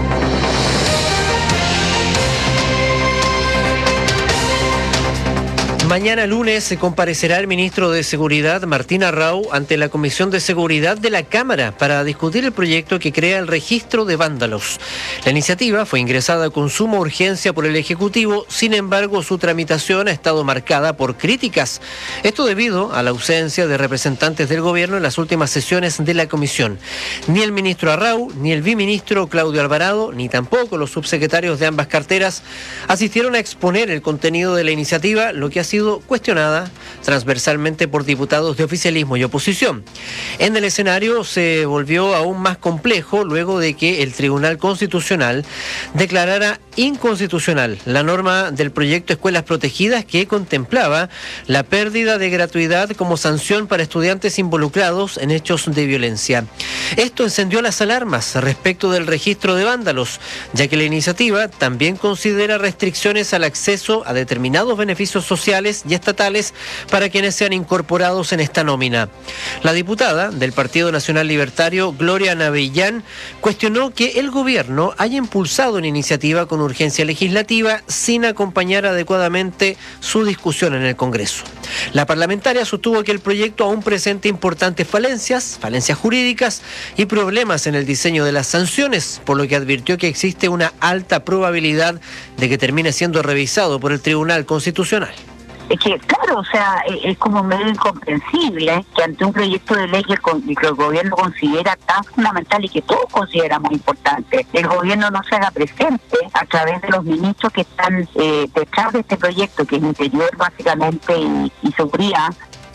Mañana lunes se comparecerá el ministro de Seguridad, Martín Arrau, ante la Comisión de Seguridad de la Cámara para discutir el proyecto que crea el registro de vándalos. La iniciativa fue ingresada con suma urgencia por el Ejecutivo, sin embargo su tramitación ha estado marcada por críticas. Esto debido a la ausencia de representantes del gobierno en las últimas sesiones de la comisión. Ni el ministro Arrau, ni el viceministro Claudio Alvarado, ni tampoco los subsecretarios de ambas carteras asistieron a exponer el contenido de la iniciativa, lo que ha sido cuestionada transversalmente por diputados de oficialismo y oposición. En el escenario se volvió aún más complejo luego de que el Tribunal Constitucional declarara inconstitucional la norma del proyecto Escuelas Protegidas que contemplaba la pérdida de gratuidad como sanción para estudiantes involucrados en hechos de violencia. Esto encendió las alarmas respecto del registro de vándalos, ya que la iniciativa también considera restricciones al acceso a determinados beneficios sociales y estatales para quienes sean incorporados en esta nómina. La diputada del Partido Nacional Libertario, Gloria Navellán, cuestionó que el gobierno haya impulsado una iniciativa con urgencia legislativa sin acompañar adecuadamente su discusión en el Congreso. La parlamentaria sostuvo que el proyecto aún presenta importantes falencias jurídicas y problemas en el diseño de las sanciones, por lo que advirtió que existe una alta probabilidad de que termine siendo revisado por el Tribunal Constitucional. Es que, claro, o sea, es como medio incomprensible que ante un proyecto de ley que el gobierno considera tan fundamental y que todos consideramos importante, el gobierno no se haga presente a través de los ministros que están detrás de este proyecto, que es Interior básicamente y Seguridad.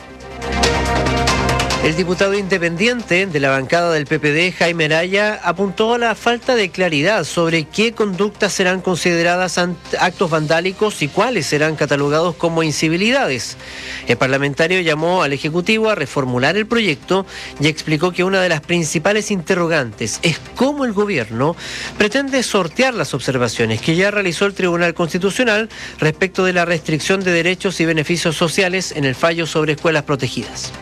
El diputado independiente de la bancada del PPD, Jaime Araya, apuntó a la falta de claridad sobre qué conductas serán consideradas actos vandálicos y cuáles serán catalogados como incivilidades. El parlamentario llamó al Ejecutivo a reformular el proyecto y explicó que una de las principales interrogantes es cómo el gobierno pretende sortear las observaciones que ya realizó el Tribunal Constitucional respecto de la restricción de derechos y beneficios sociales en el fallo sobre escuelas protegidas.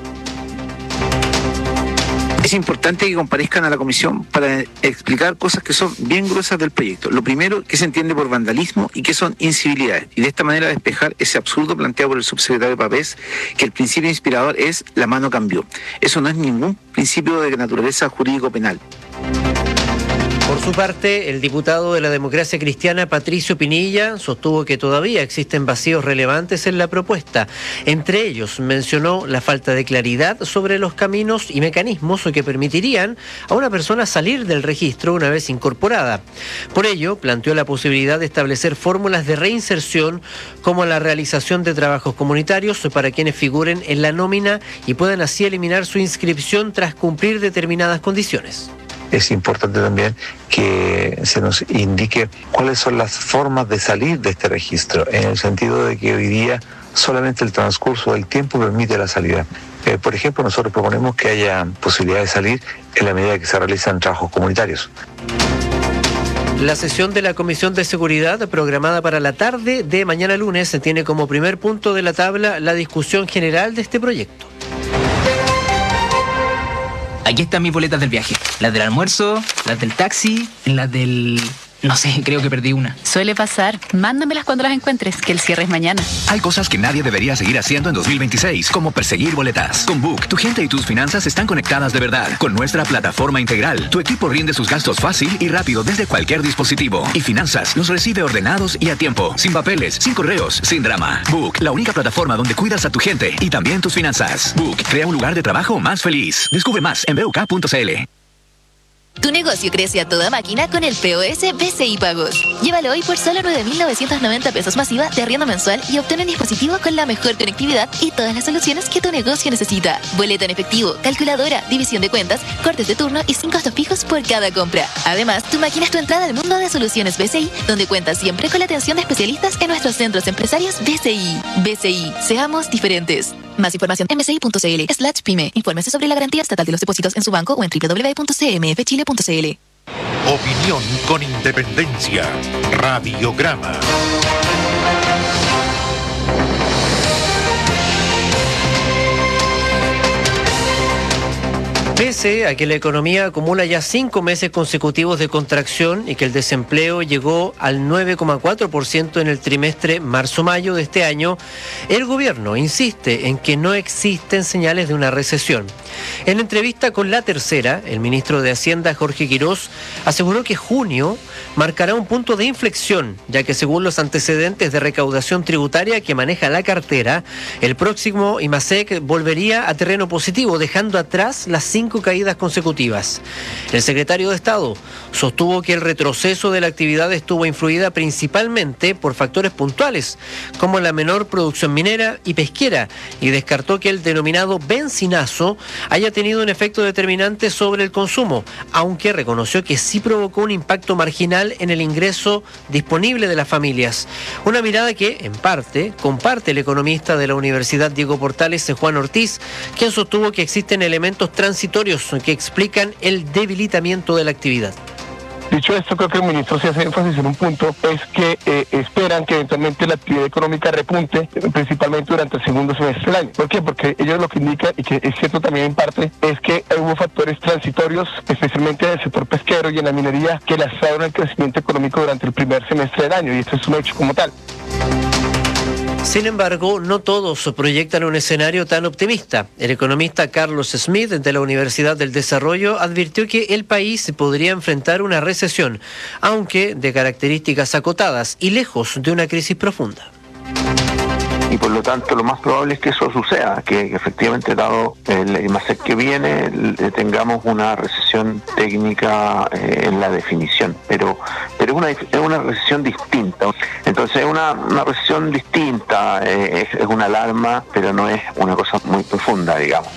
Es importante que comparezcan a la comisión para explicar cosas que son bien gruesas del proyecto. Lo primero, qué se entiende por vandalismo y qué son incivilidades. Y de esta manera despejar ese absurdo planteado por el subsecretario Pavés, que el principio inspirador es la mano cambió. Eso no es ningún principio de naturaleza jurídico-penal. Por su parte, el diputado de la Democracia Cristiana, Patricio Pinilla, sostuvo que todavía existen vacíos relevantes en la propuesta. Entre ellos, mencionó la falta de claridad sobre los caminos y mecanismos que permitirían a una persona salir del registro una vez incorporada. Por ello, planteó la posibilidad de establecer fórmulas de reinserción como la realización de trabajos comunitarios para quienes figuren en la nómina y puedan así eliminar su inscripción tras cumplir determinadas condiciones. Es importante también que se nos indique cuáles son las formas de salir de este registro, en el sentido de que hoy día solamente el transcurso del tiempo permite la salida. Por ejemplo, nosotros proponemos que haya posibilidad de salir en la medida que se realizan trabajos comunitarios. La sesión de la Comisión de Seguridad, programada para la tarde de mañana lunes, tiene como primer punto de la tabla la discusión general de este proyecto. Aquí están mis boletas del viaje. Las del almuerzo, las del taxi, las del... No sé, creo que perdí una. Suele pasar. Mándamelas cuando las encuentres, que el cierre es mañana. Hay cosas que nadie debería seguir haciendo en 2026, como perseguir boletas. Con Book, tu gente y tus finanzas están conectadas de verdad. Con nuestra plataforma integral, tu equipo rinde sus gastos fácil y rápido desde cualquier dispositivo. Y Finanzas los recibe ordenados y a tiempo, sin papeles, sin correos, sin drama. Book, la única plataforma donde cuidas a tu gente y también tus finanzas. Book, crea un lugar de trabajo más feliz. Descubre más en buk.cl. Tu negocio crece a toda máquina con el POS BCI Pagos. Llévalo hoy por solo 9.990 pesos masiva de arriendo mensual y obtén un dispositivo con la mejor conectividad y todas las soluciones que tu negocio necesita. Boleta en efectivo, calculadora, división de cuentas, cortes de turno y sin costos fijos por cada compra. Además, tu máquina es tu entrada al mundo de soluciones BCI, donde cuentas siempre con la atención de especialistas en nuestros centros empresarios BCI. BCI, seamos diferentes. Más información en bci.cl/pyme. Infórmese sobre la garantía estatal de los depósitos en su banco o en www.cmfchile.cl. Opinión con independencia. Radiograma. Pese a que la economía acumula ya 5 meses consecutivos de contracción y que el desempleo llegó al 9,4% en el trimestre marzo-mayo de este año, el gobierno insiste en que no existen señales de una recesión. En entrevista con La Tercera, el ministro de Hacienda, Jorge Quirós, aseguró que junio marcará un punto de inflexión, ya que según los antecedentes de recaudación tributaria que maneja la cartera, el próximo IMASEC volvería a terreno positivo, dejando atrás las 5 caídas consecutivas. El secretario de Estado sostuvo que el retroceso de la actividad estuvo influida principalmente por factores puntuales, como la menor producción minera y pesquera, y descartó que el denominado bencinazo haya tenido un efecto determinante sobre el consumo, aunque reconoció que sí provocó un impacto marginal en el ingreso disponible de las familias. Una mirada que, en parte, comparte el economista de la Universidad Diego Portales, Juan Ortiz, quien sostuvo que existen elementos transitorios que explican el debilitamiento de la actividad. Dicho esto, creo que el ministro se hace énfasis en un punto, es que esperan que eventualmente la actividad económica repunte, principalmente durante el segundo semestre del año. ¿Por qué? Porque ellos lo que indican, y que es cierto también en parte, es que hubo factores transitorios, especialmente en el sector pesquero y en la minería, que lastraron el crecimiento económico durante el primer semestre del año, y esto es un hecho como tal. Sin embargo, no todos proyectan un escenario tan optimista. El economista Carlos Smith, de la Universidad del Desarrollo, advirtió que el país podría enfrentar una recesión, aunque de características acotadas y lejos de una crisis profunda. y por lo tanto lo más probable es que eso suceda, que efectivamente dado el IMASEC que viene tengamos una recesión técnica en la definición, pero es una recesión distinta. Entonces es una recesión distinta, es una alarma, pero no es una cosa muy profunda, digamos.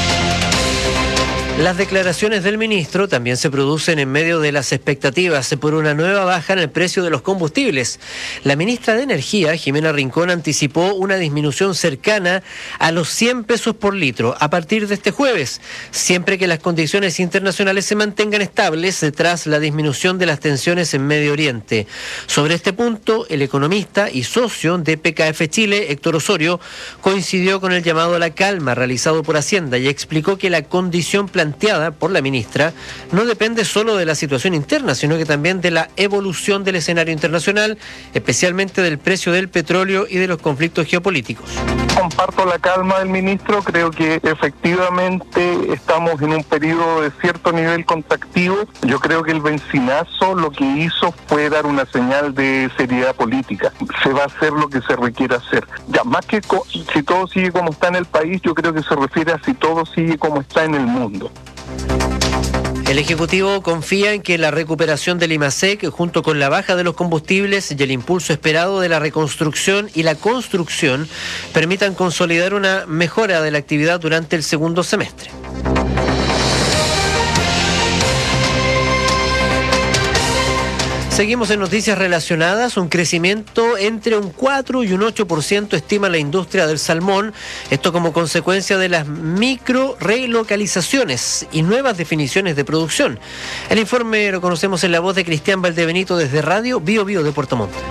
Las declaraciones del ministro también se producen en medio de las expectativas por una nueva baja en el precio de los combustibles. La ministra de Energía, Jimena Rincón, anticipó una disminución cercana a los 100 pesos por litro a partir de este jueves, siempre que las condiciones internacionales se mantengan estables tras la disminución de las tensiones en Medio Oriente. Sobre este punto, el economista y socio de PKF Chile, Héctor Osorio, coincidió con el llamado a la calma realizado por Hacienda y explicó que la condición planteada por la ministra no depende solo de la situación interna, sino que también de la evolución del escenario internacional, especialmente del precio del petróleo y de los conflictos geopolíticos. Comparto la calma del ministro, creo que efectivamente estamos en un periodo de cierto nivel contractivo. Yo creo que el bencinazo lo que hizo fue dar una señal de seriedad política. Se va a hacer lo que se requiere hacer. Ya, más que si todo sigue como está en el país, yo creo que se refiere a si todo sigue como está en el mundo. El Ejecutivo confía en que la recuperación del IMASEC, junto con la baja de los combustibles y el impulso esperado de la reconstrucción y la construcción, permitan consolidar una mejora de la actividad durante el segundo semestre. Seguimos en noticias relacionadas. Un crecimiento entre un 4 y un 8% estima la industria del salmón. Esto como consecuencia de las micro relocalizaciones y nuevas definiciones de producción. El informe lo conocemos en la voz de Cristian Valdebenito desde Radio Bio Bio de Puerto Montt.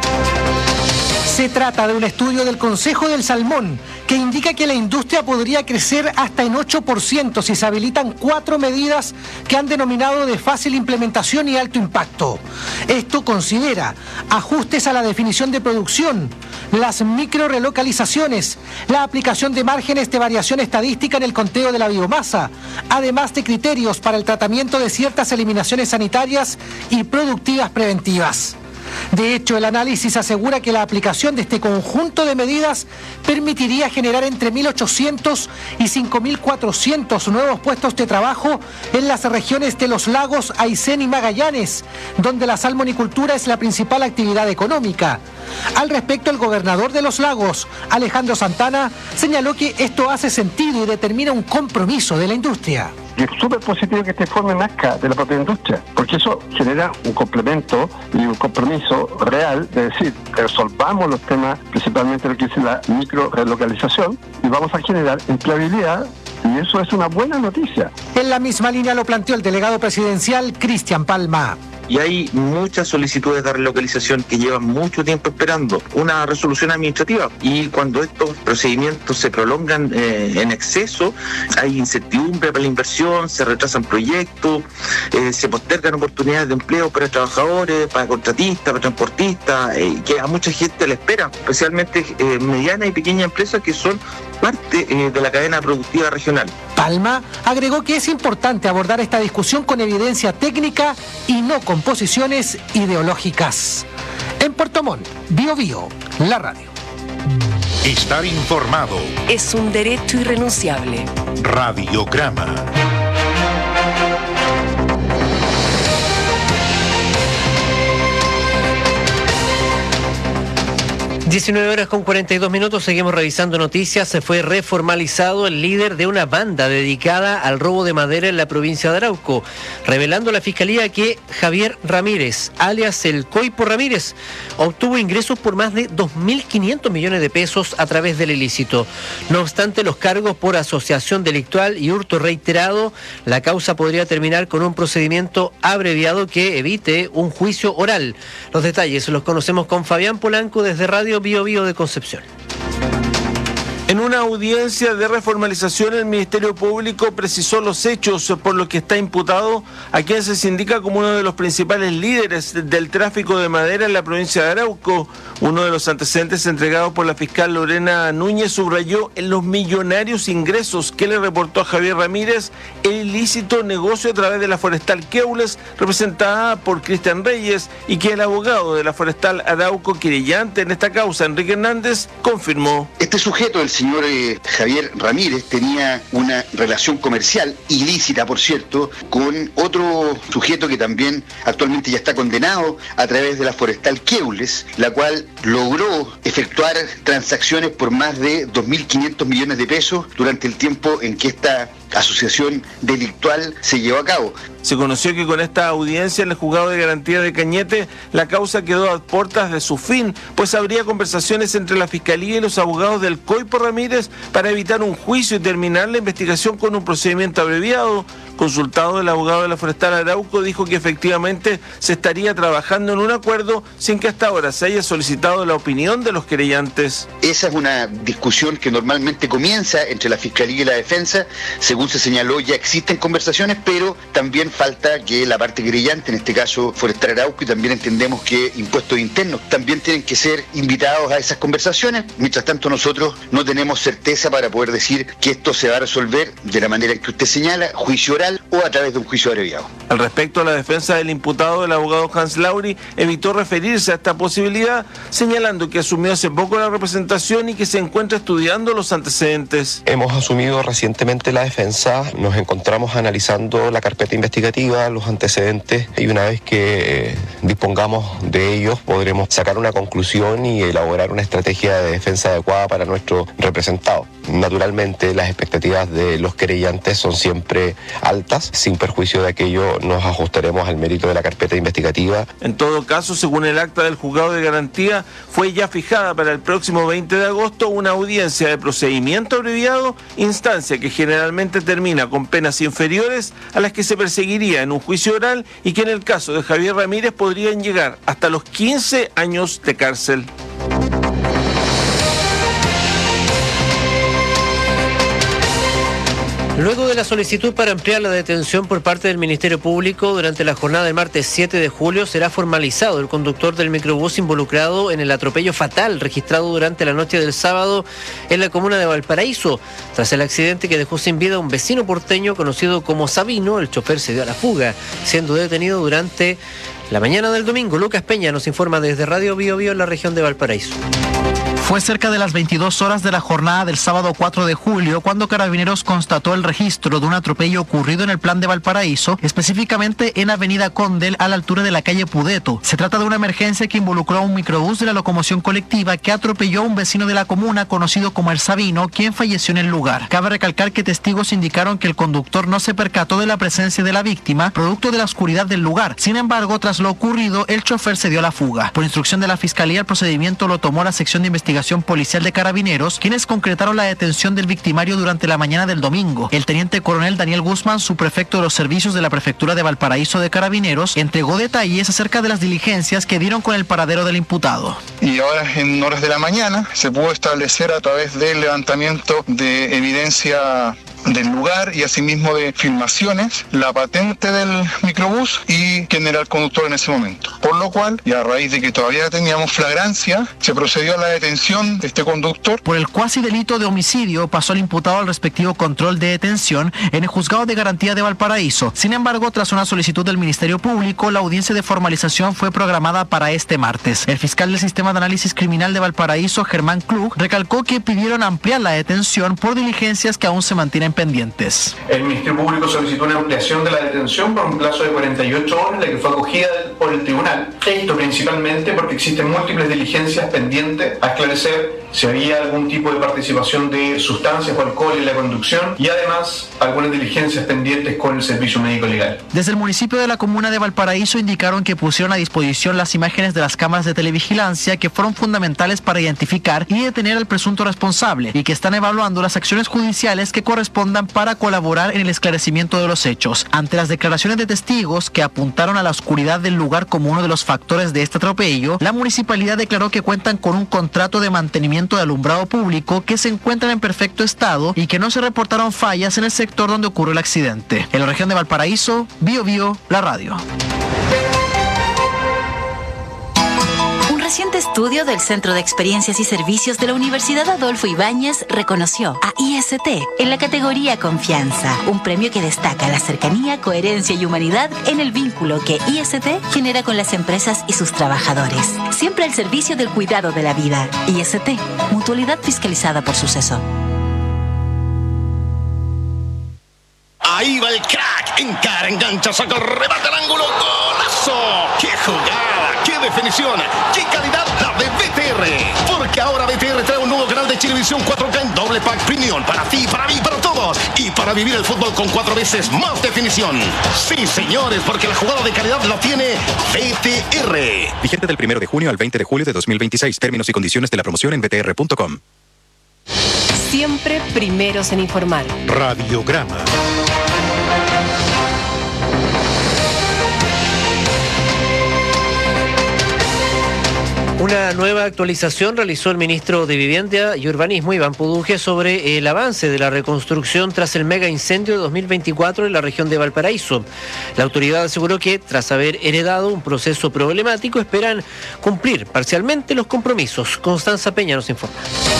Se trata de un estudio del Consejo del Salmón que indica que la industria podría crecer hasta en 8% si se habilitan 4 medidas que han denominado de fácil implementación y alto impacto. Esto considera ajustes a la definición de producción, las microrelocalizaciones, la aplicación de márgenes de variación estadística en el conteo de la biomasa, además de criterios para el tratamiento de ciertas eliminaciones sanitarias y productivas preventivas. De hecho, el análisis asegura que la aplicación de este conjunto de medidas permitiría generar entre 1.800 y 5.400 nuevos puestos de trabajo en las regiones de los lagos Aysén y Magallanes, donde la salmonicultura es la principal actividad económica. Al respecto, el gobernador de los lagos, Alejandro Santana, señaló que esto hace sentido y determina un compromiso de la industria. Y es súper positivo que este informe nazca de la propia industria, porque eso genera un complemento y un compromiso real de decir, resolvamos los temas, principalmente lo que es la micro-relocalización, y vamos a generar empleabilidad, y eso es una buena noticia. En la misma línea lo planteó el delegado presidencial Cristian Palma. Y hay muchas solicitudes de relocalización que llevan mucho tiempo esperando una resolución administrativa, y cuando estos procedimientos se prolongan en exceso, hay incertidumbre para la inversión, se retrasan proyectos, se postergan oportunidades de empleo para trabajadores, para contratistas, para transportistas, que a mucha gente le espera, especialmente medianas y pequeñas empresas que son parte de la cadena productiva regional. Palma agregó que es importante abordar esta discusión con evidencia técnica y no con posiciones ideológicas. En Puerto Montt, Bio Bio, la radio. Estar informado es un derecho irrenunciable. Radiograma. 19:42, seguimos revisando noticias. Se fue reformalizado el líder de una banda dedicada al robo de madera en la provincia de Arauco, revelando a la Fiscalía que Javier Ramírez, alias el Coipo Ramírez, obtuvo ingresos por más de 2.500 millones de pesos a través del ilícito. No obstante los cargos por asociación delictual y hurto reiterado, la causa podría terminar con un procedimiento abreviado que evite un juicio oral. Los detalles los conocemos con Fabián Polanco desde Radio Bio Bio de Concepción. En una audiencia de reformalización, el Ministerio Público precisó los hechos por los que está imputado a quien se indica como uno de los principales líderes del tráfico de madera en la provincia de Arauco. Uno de los antecedentes entregados por la fiscal Lorena Núñez subrayó en los millonarios ingresos que le reportó a Javier Ramírez el ilícito negocio a través de la Forestal Keules, representada por Cristian Reyes, y que el abogado de la Forestal Arauco querellante en esta causa, Enrique Hernández, confirmó. Este sujeto, el señor Javier Ramírez, tenía una relación comercial, ilícita por cierto, con otro sujeto que también actualmente ya está condenado a través de la Forestal Keules, la cual logró efectuar transacciones por más de 2.500 millones de pesos durante el tiempo en que esta asociación delictual se llevó a cabo. Se conoció que con esta audiencia en el juzgado de garantía de Cañete, la causa quedó a puertas de su fin, pues habría conversaciones entre la Fiscalía y los abogados del Coipo Ramírez para evitar un juicio y terminar la investigación con un procedimiento abreviado. Consultado, el abogado de la Forestal Arauco dijo que efectivamente se estaría trabajando en un acuerdo sin que hasta ahora se haya solicitado la opinión de los querellantes. Esa es una discusión que normalmente comienza entre la Fiscalía y la Defensa. Según se señaló, ya existen conversaciones, pero también falta que la parte querellante, en este caso Forestal Arauco, y también entendemos que Impuestos Internos, también tienen que ser invitados a esas conversaciones. Mientras tanto, nosotros no tenemos certeza para poder decir que esto se va a resolver de la manera en que usted señala, juicio oral o a través de un juicio abreviado. Al respecto, a la defensa del imputado, el abogado Hans Lauri evitó referirse a esta posibilidad, señalando que asumió hace poco la representación y que se encuentra estudiando los antecedentes. Hemos asumido recientemente la defensa, nos encontramos analizando la carpeta investigativa, los antecedentes, y una vez que dispongamos de ellos podremos sacar una conclusión y elaborar una estrategia de defensa adecuada para nuestro representado. Naturalmente, las expectativas de los querellantes son siempre altas. Sin perjuicio de aquello, nos ajustaremos al mérito de la carpeta investigativa. En todo caso, según el acta del juzgado de garantía, fue ya fijada para el próximo 20 de agosto una audiencia de procedimiento abreviado, instancia que generalmente termina con penas inferiores a las que se perseguiría en un juicio oral y que en el caso de Javier Ramírez podrían llegar hasta los 15 años de cárcel. Luego de la solicitud para ampliar la detención por parte del Ministerio Público, durante la jornada del martes 7 de julio será formalizado el conductor del microbús involucrado en el atropello fatal registrado durante la noche del sábado en la comuna de Valparaíso. Tras el accidente que dejó sin vida a un vecino porteño conocido como Sabino, el chofer se dio a la fuga, siendo detenido durante la mañana del domingo. Lucas Peña nos informa desde Radio Bio Bio en la región de Valparaíso. Fue cerca de las 22 horas de la jornada del sábado 4 de julio cuando Carabineros constató el registro de un atropello ocurrido en el Plan de Valparaíso, específicamente en Avenida Condel a la altura de la calle Pudeto. Se trata de una emergencia que involucró a un microbús de la locomoción colectiva que atropelló a un vecino de la comuna conocido como El Sabino, quien falleció en el lugar. Cabe recalcar que testigos indicaron que el conductor no se percató de la presencia de la víctima, producto de la oscuridad del lugar. Sin embargo, tras lo ocurrido, el chofer se dio a la fuga. Por instrucción de la Fiscalía, el procedimiento lo tomó la sección de investigación policial de Carabineros, quienes concretaron la detención del victimario durante la mañana del domingo. El teniente coronel Daniel Guzmán, subprefecto de los servicios de la Prefectura de Valparaíso de Carabineros, entregó detalles acerca de las diligencias que dieron con el paradero del imputado. Y ahora, en horas de la mañana, se pudo establecer a través del levantamiento de evidencia del lugar y asimismo de filmaciones, la patente del microbús y quién era el conductor en ese momento. Por lo cual, y a raíz de que todavía teníamos flagrancia, se procedió a la detención de este conductor. Por el cuasi delito de homicidio pasó el imputado al respectivo control de detención en el Juzgado de Garantía de Valparaíso. Sin embargo, tras una solicitud del Ministerio Público, la audiencia de formalización fue programada para este martes. El fiscal del Sistema de Análisis Criminal de Valparaíso, Germán Klug, recalcó que pidieron ampliar la detención por diligencias que aún se mantienen pendientes. El Ministerio Público solicitó una ampliación de la detención por un plazo de 48 horas, la que fue acogida por el tribunal. Esto principalmente porque existen múltiples diligencias pendientes a esclarecer si había algún tipo de participación de sustancias o alcohol en la conducción y además algunas diligencias pendientes con el servicio médico legal. Desde el municipio de la comuna de Valparaíso indicaron que pusieron a disposición las imágenes de las cámaras de televigilancia que fueron fundamentales para identificar y detener al presunto responsable y que están evaluando las acciones judiciales que correspondan para colaborar en el esclarecimiento de los hechos. Ante las declaraciones de testigos que apuntaron a la oscuridad del lugar como uno de los factores de este atropello, la municipalidad declaró que cuentan con un contrato de mantenimiento equipamiento de alumbrado público que se encuentran en perfecto estado y que no se reportaron fallas en el sector donde ocurrió el accidente. En la región de Valparaíso, BioBio, la radio. Un reciente estudio del Centro de Experiencias y Servicios de la Universidad Adolfo Ibáñez reconoció a IST en la categoría Confianza, un premio que destaca la cercanía, coherencia y humanidad en el vínculo que IST genera con las empresas y sus trabajadores. Siempre al servicio del cuidado de la vida. IST, mutualidad fiscalizada por Suceso. Ahí va el crack, encara, engancha, saca el remate al ángulo, ¡golazo! ¡Qué jugada! ¡Qué definición! ¡Qué calidad la de BTR! Porque ahora BTR trae un nuevo canal de Chilevisión 4K en doble pack premium para ti, para mí, para todos y para vivir el fútbol con 4 veces más definición. Sí, señores, porque la jugada de calidad la tiene BTR. Vigente del 1 de junio al 20 de julio de 2026. Términos y condiciones de la promoción en btr.com. Siempre primeros en informar. Radiograma. Una nueva actualización realizó el ministro de Vivienda y Urbanismo, Iván Poduje, sobre el avance de la reconstrucción tras el mega incendio de 2024 en la región de Valparaíso. La autoridad aseguró que, tras haber heredado un proceso problemático, esperan cumplir parcialmente los compromisos. Constanza Peña nos informa.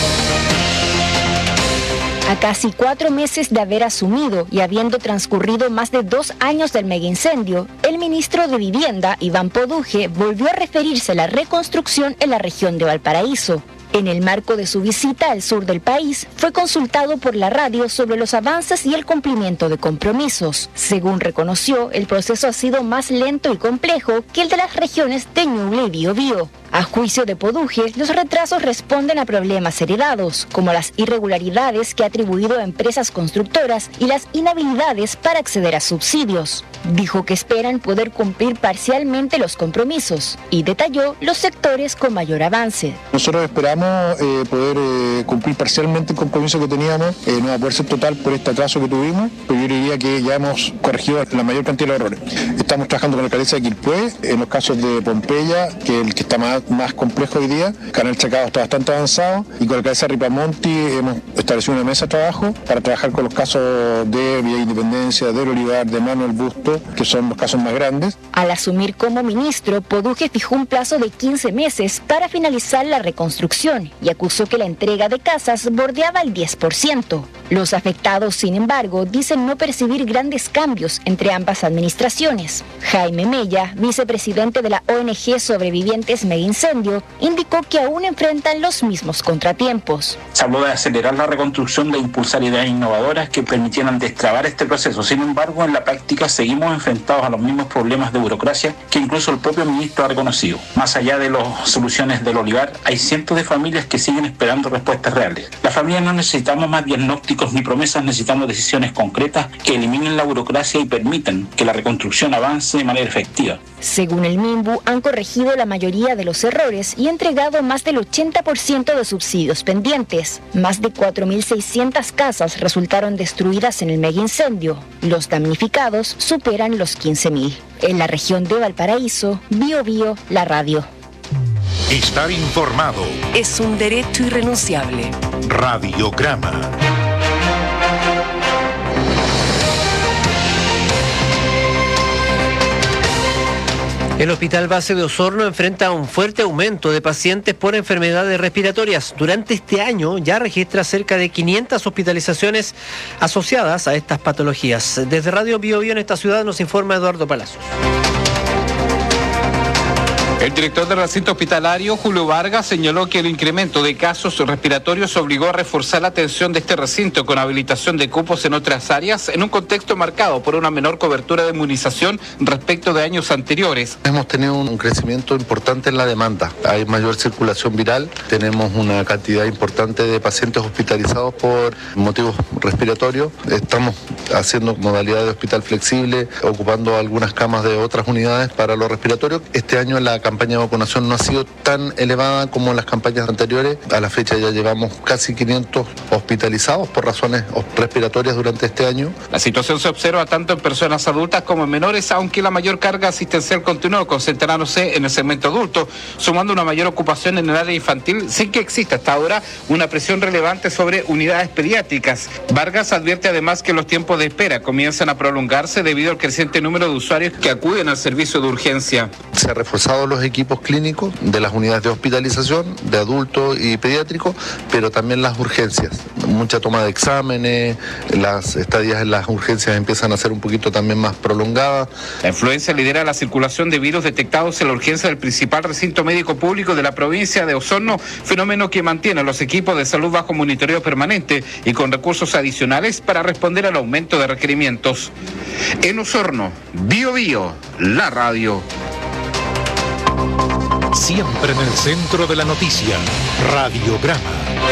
A casi 4 meses de haber asumido y habiendo transcurrido más de 2 años del megaincendio, el ministro de Vivienda, Iván Poduje, volvió a referirse a la reconstrucción en la región de Valparaíso. En el marco de su visita al sur del país, fue consultado por la radio sobre los avances y el cumplimiento de compromisos. Según reconoció, el proceso ha sido más lento y complejo que el de las regiones de Ñuble y Biobío. A juicio de Poduje, los retrasos responden a problemas heredados, como las irregularidades que ha atribuido a empresas constructoras y las inhabilidades para acceder a subsidios. Dijo que esperan poder cumplir parcialmente los compromisos y detalló los sectores con mayor avance. Nosotros esperamos poder cumplir parcialmente el compromiso que teníamos, no va a poder ser total por este atraso que tuvimos, pero yo diría que ya hemos corregido la mayor cantidad de errores. Estamos trabajando con la alcaldesa de Quilpué, en los casos de Pompeya, que es el que está más complejo hoy día. Canal Chacao está bastante avanzado y con la alcaldesa de Ripamonti hemos establecido una mesa de trabajo para trabajar con los casos de Villa Independencia, del Olivar, de Manuel Busto, que son los casos más grandes. Al asumir como ministro, Poduje fijó un plazo de 15 meses para finalizar la reconstrucción y acusó que la entrega de casas bordeaba el 10%. Los afectados, sin embargo, dicen no percibir grandes cambios entre ambas administraciones. Jaime Mella, vicepresidente de la ONG Sobrevivientes Megaincendio, indicó que aún enfrentan los mismos contratiempos. Se habló de acelerar la reconstrucción, de impulsar ideas innovadoras que permitieran destrabar este proceso. Sin embargo, en la práctica seguimos enfrentados a los mismos problemas de burocracia que incluso el propio ministro ha reconocido. Más allá de las soluciones del Olivar, hay cientos de familias que siguen esperando respuestas reales. Las familias no necesitamos más diagnósticos ni promesas, necesitamos decisiones concretas que eliminen la burocracia y permitan que la reconstrucción avance de manera efectiva. Según el MIMBU, han corregido la mayoría de los errores y entregado más del 80% de subsidios pendientes. Más de 4.600 casas resultaron destruidas en el megaincendio. Los damnificados superan los 15.000. En la región de Valparaíso, BioBio, la radio. Estar informado es un derecho irrenunciable. Radiograma. El Hospital Base de Osorno enfrenta un fuerte aumento de pacientes por enfermedades respiratorias. Durante este año ya registra cerca de 500 hospitalizaciones asociadas a estas patologías. Desde Radio BioBio en esta ciudad nos informa Eduardo Palacios. El director del recinto hospitalario, Julio Vargas, señaló que el incremento de casos respiratorios obligó a reforzar la atención de este recinto con habilitación de cupos en otras áreas en un contexto marcado por una menor cobertura de inmunización respecto de años anteriores. Hemos tenido un crecimiento importante en la demanda. Hay mayor circulación viral, tenemos una cantidad importante de pacientes hospitalizados por motivos respiratorios. Estamos haciendo modalidad de hospital flexible, ocupando algunas camas de otras unidades para los respiratorios. Este año la campaña de vacunación no ha sido tan elevada como en las campañas anteriores. A la fecha ya llevamos casi 500 hospitalizados por razones respiratorias durante este año. La situación se observa tanto en personas adultas como en menores, aunque la mayor carga asistencial continuó concentrándose en el segmento adulto, sumando una mayor ocupación en el área infantil, sin que exista hasta ahora una presión relevante sobre unidades pediátricas. Vargas advierte además que los tiempos de espera comienzan a prolongarse debido al creciente número de usuarios que acuden al servicio de urgencia. Se han reforzado los equipos clínicos de las unidades de hospitalización, de adultos y pediátricos, pero también las urgencias. Mucha toma de exámenes, las estadías en las urgencias empiezan a ser un poquito también más prolongadas. La influenza lidera la circulación de virus detectados en la urgencia del principal recinto médico público de la provincia de Osorno, fenómeno que mantiene a los equipos de salud bajo monitoreo permanente y con recursos adicionales para responder al aumento de requerimientos. En Osorno, Bio Bio, la radio. Siempre en el centro de la noticia, Radiograma.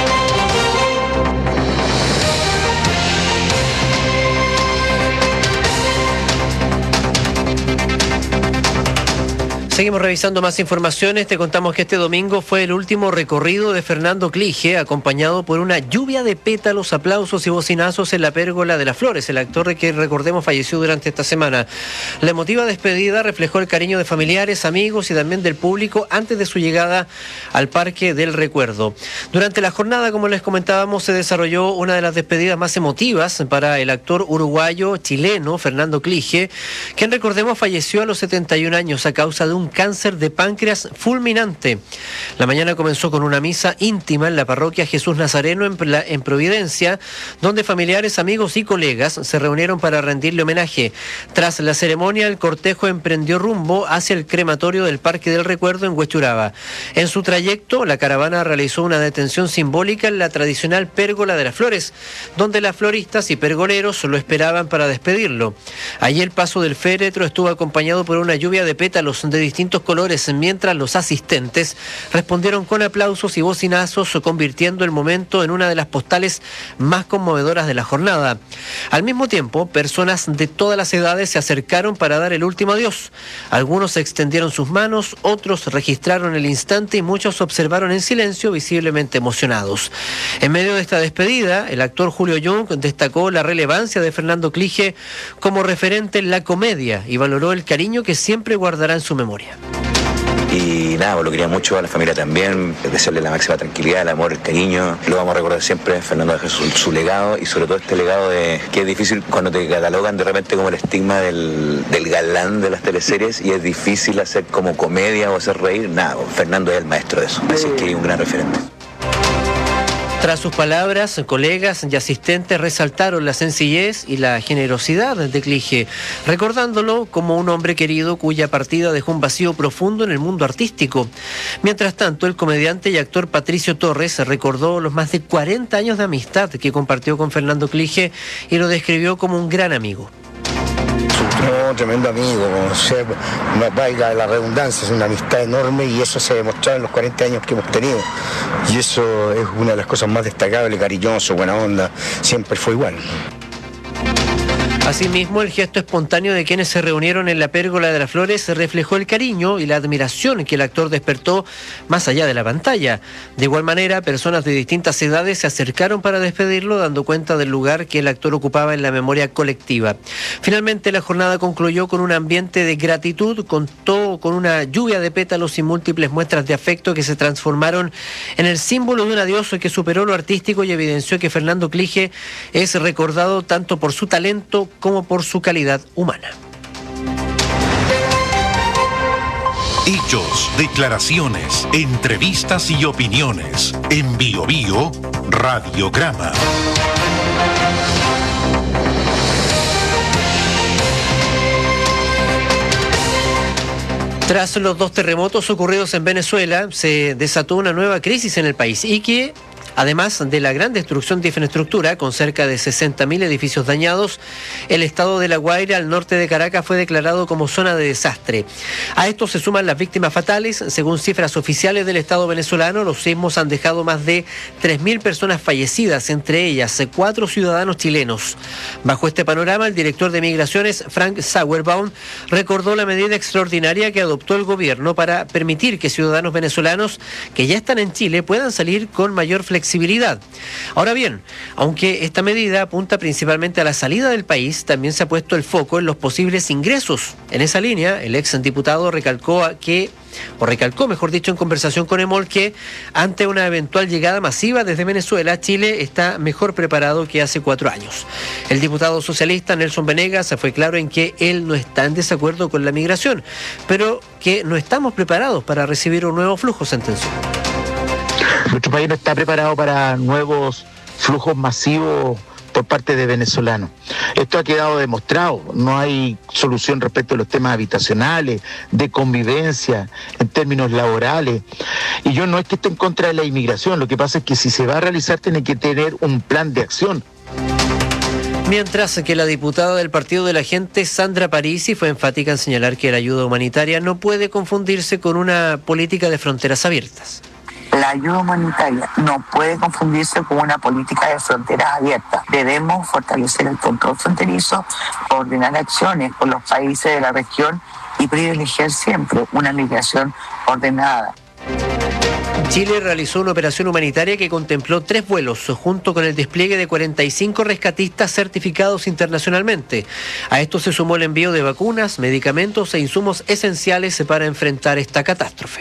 Seguimos revisando más informaciones. Te contamos que este domingo fue el último recorrido de Fernando Clige, acompañado por una lluvia de pétalos, aplausos y bocinazos en la Pérgola de las Flores. El actor que, recordemos, falleció durante esta semana. La emotiva despedida reflejó el cariño de familiares, amigos y también del público antes de su llegada al Parque del Recuerdo. Durante la jornada, como les comentábamos, se desarrolló una de las despedidas más emotivas para el actor uruguayo-chileno Fernando Clige, quien, recordemos, falleció a los 71 años a causa de un cáncer de páncreas fulminante. La mañana comenzó con una misa íntima en la parroquia Jesús Nazareno en Providencia, donde familiares, amigos y colegas se reunieron para rendirle homenaje. Tras la ceremonia, el cortejo emprendió rumbo hacia el crematorio del Parque del Recuerdo en Huechuraba. En su trayecto, la caravana realizó una detención simbólica en la tradicional Pérgola de las Flores, donde las floristas y pergoleros lo esperaban para despedirlo. Allí el paso del féretro estuvo acompañado por una lluvia de pétalos de distintos colores, mientras los asistentes respondieron con aplausos y bocinazos, convirtiendo el momento en una de las postales más conmovedoras de la jornada. Al mismo tiempo, personas de todas las edades se acercaron para dar el último adiós. Algunos extendieron sus manos, otros registraron el instante y muchos observaron en silencio, visiblemente emocionados. En medio de esta despedida, el actor Julio Jung destacó la relevancia de Fernando Clige como referente en la comedia y valoró el cariño que siempre guardará en su memoria. Y nada, lo quería mucho, a la familia también, desearle la máxima tranquilidad, el amor, el cariño. Lo vamos a recordar siempre, Fernando dejó su legado, y sobre todo este legado de que es difícil cuando te catalogan de repente como el estigma del galán de las teleseries, y es difícil hacer como comedia o hacer reír. Nada, Fernando es el maestro de eso, así que es un gran referente. Tras sus palabras, colegas y asistentes resaltaron la sencillez y la generosidad de Clige, recordándolo como un hombre querido cuya partida dejó un vacío profundo en el mundo artístico. Mientras tanto, el comediante y actor Patricio Torres recordó los más de 40 años de amistad que compartió con Fernando Clige y lo describió como un gran amigo. No, tremendo amigo, valga la redundancia, es una amistad enorme, y eso se ha demostrado en los 40 años que hemos tenido, y eso es una de las cosas más destacables, cariñoso, buena onda, siempre fue igual. Asimismo, el gesto espontáneo de quienes se reunieron en la Pérgola de las Flores reflejó el cariño y la admiración que el actor despertó más allá de la pantalla. De igual manera, personas de distintas edades se acercaron para despedirlo, dando cuenta del lugar que el actor ocupaba en la memoria colectiva. Finalmente, la jornada concluyó con un ambiente de gratitud, contó con una lluvia de pétalos y múltiples muestras de afecto que se transformaron en el símbolo de un adiós que superó lo artístico y evidenció que Fernando Clige es recordado tanto por su talento como por su calidad humana. Hechos, declaraciones, entrevistas y opiniones. En Bio Bio, Radiograma. Tras los 2 terremotos ocurridos en Venezuela, se desató una nueva crisis en el país y que Además de la gran destrucción de infraestructura, con cerca de 60.000 edificios dañados, el estado de La Guaira, al norte de Caracas, fue declarado como zona de desastre. A esto se suman las víctimas fatales. Según cifras oficiales del Estado venezolano, los sismos han dejado más de 3.000 personas fallecidas, entre ellas 4 ciudadanos chilenos. Bajo este panorama, el director de Migraciones, Frank Sauerbaum, recordó la medida extraordinaria que adoptó el gobierno para permitir que ciudadanos venezolanos que ya están en Chile puedan salir con mayor flexibilidad. Ahora bien, aunque esta medida apunta principalmente a la salida del país, también se ha puesto el foco en los posibles ingresos. En esa línea, el ex diputado recalcó en conversación con EMOL, que ante una eventual llegada masiva desde Venezuela, Chile está mejor preparado que hace 4 años. El diputado socialista Nelson Venegas fue claro en que él no está en desacuerdo con la migración, pero que no estamos preparados para recibir un nuevo flujo, sentenció. Nuestro país no está preparado para nuevos flujos masivos por parte de venezolanos. Esto ha quedado demostrado. No hay solución respecto a los temas habitacionales, de convivencia, en términos laborales. Y yo no es que esté en contra de la inmigración, lo que pasa es que si se va a realizar tiene que tener un plan de acción. Mientras que la diputada del Partido de la Gente, Sandra Parisi, fue enfática en señalar que la ayuda humanitaria no puede confundirse con una política de fronteras abiertas. La ayuda humanitaria no puede confundirse con una política de fronteras abiertas. Debemos fortalecer el control fronterizo, coordinar acciones con los países de la región y privilegiar siempre una migración ordenada. Chile realizó una operación humanitaria que contempló 3 vuelos, junto con el despliegue de 45 rescatistas certificados internacionalmente. A esto se sumó el envío de vacunas, medicamentos e insumos esenciales para enfrentar esta catástrofe.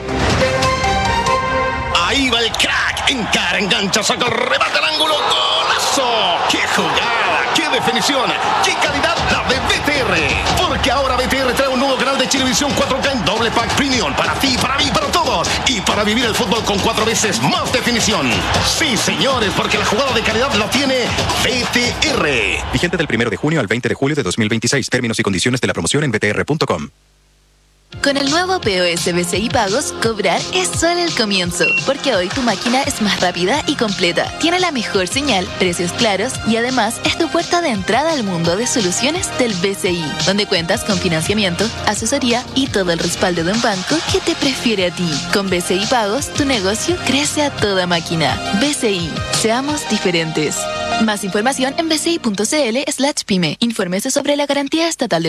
Ahí va el crack, encara, engancha, saca el remate al ángulo, ¡golazo! ¡Qué jugada! ¡Qué definición! ¡Qué calidad la de BTR! Porque ahora BTR trae un nuevo canal de Chilevisión 4K en doble pack premium para ti, para mí, para todos. Y para vivir el fútbol con 4 veces más definición. Sí, señores, porque la jugada de calidad la tiene BTR. Vigente del 1 de junio al 20 de julio de 2026. Términos y condiciones de la promoción en btr.com. Con el nuevo POS BCI Pagos, cobrar es solo el comienzo, porque hoy tu máquina es más rápida y completa, tiene la mejor señal, precios claros y además es tu puerta de entrada al mundo de soluciones del BCI, donde cuentas con financiamiento, asesoría y todo el respaldo de un banco que te prefiere a ti. Con BCI Pagos, tu negocio crece a toda máquina. BCI, seamos diferentes. Más información en bci.cl/pyme. Infórmese sobre la garantía estatal del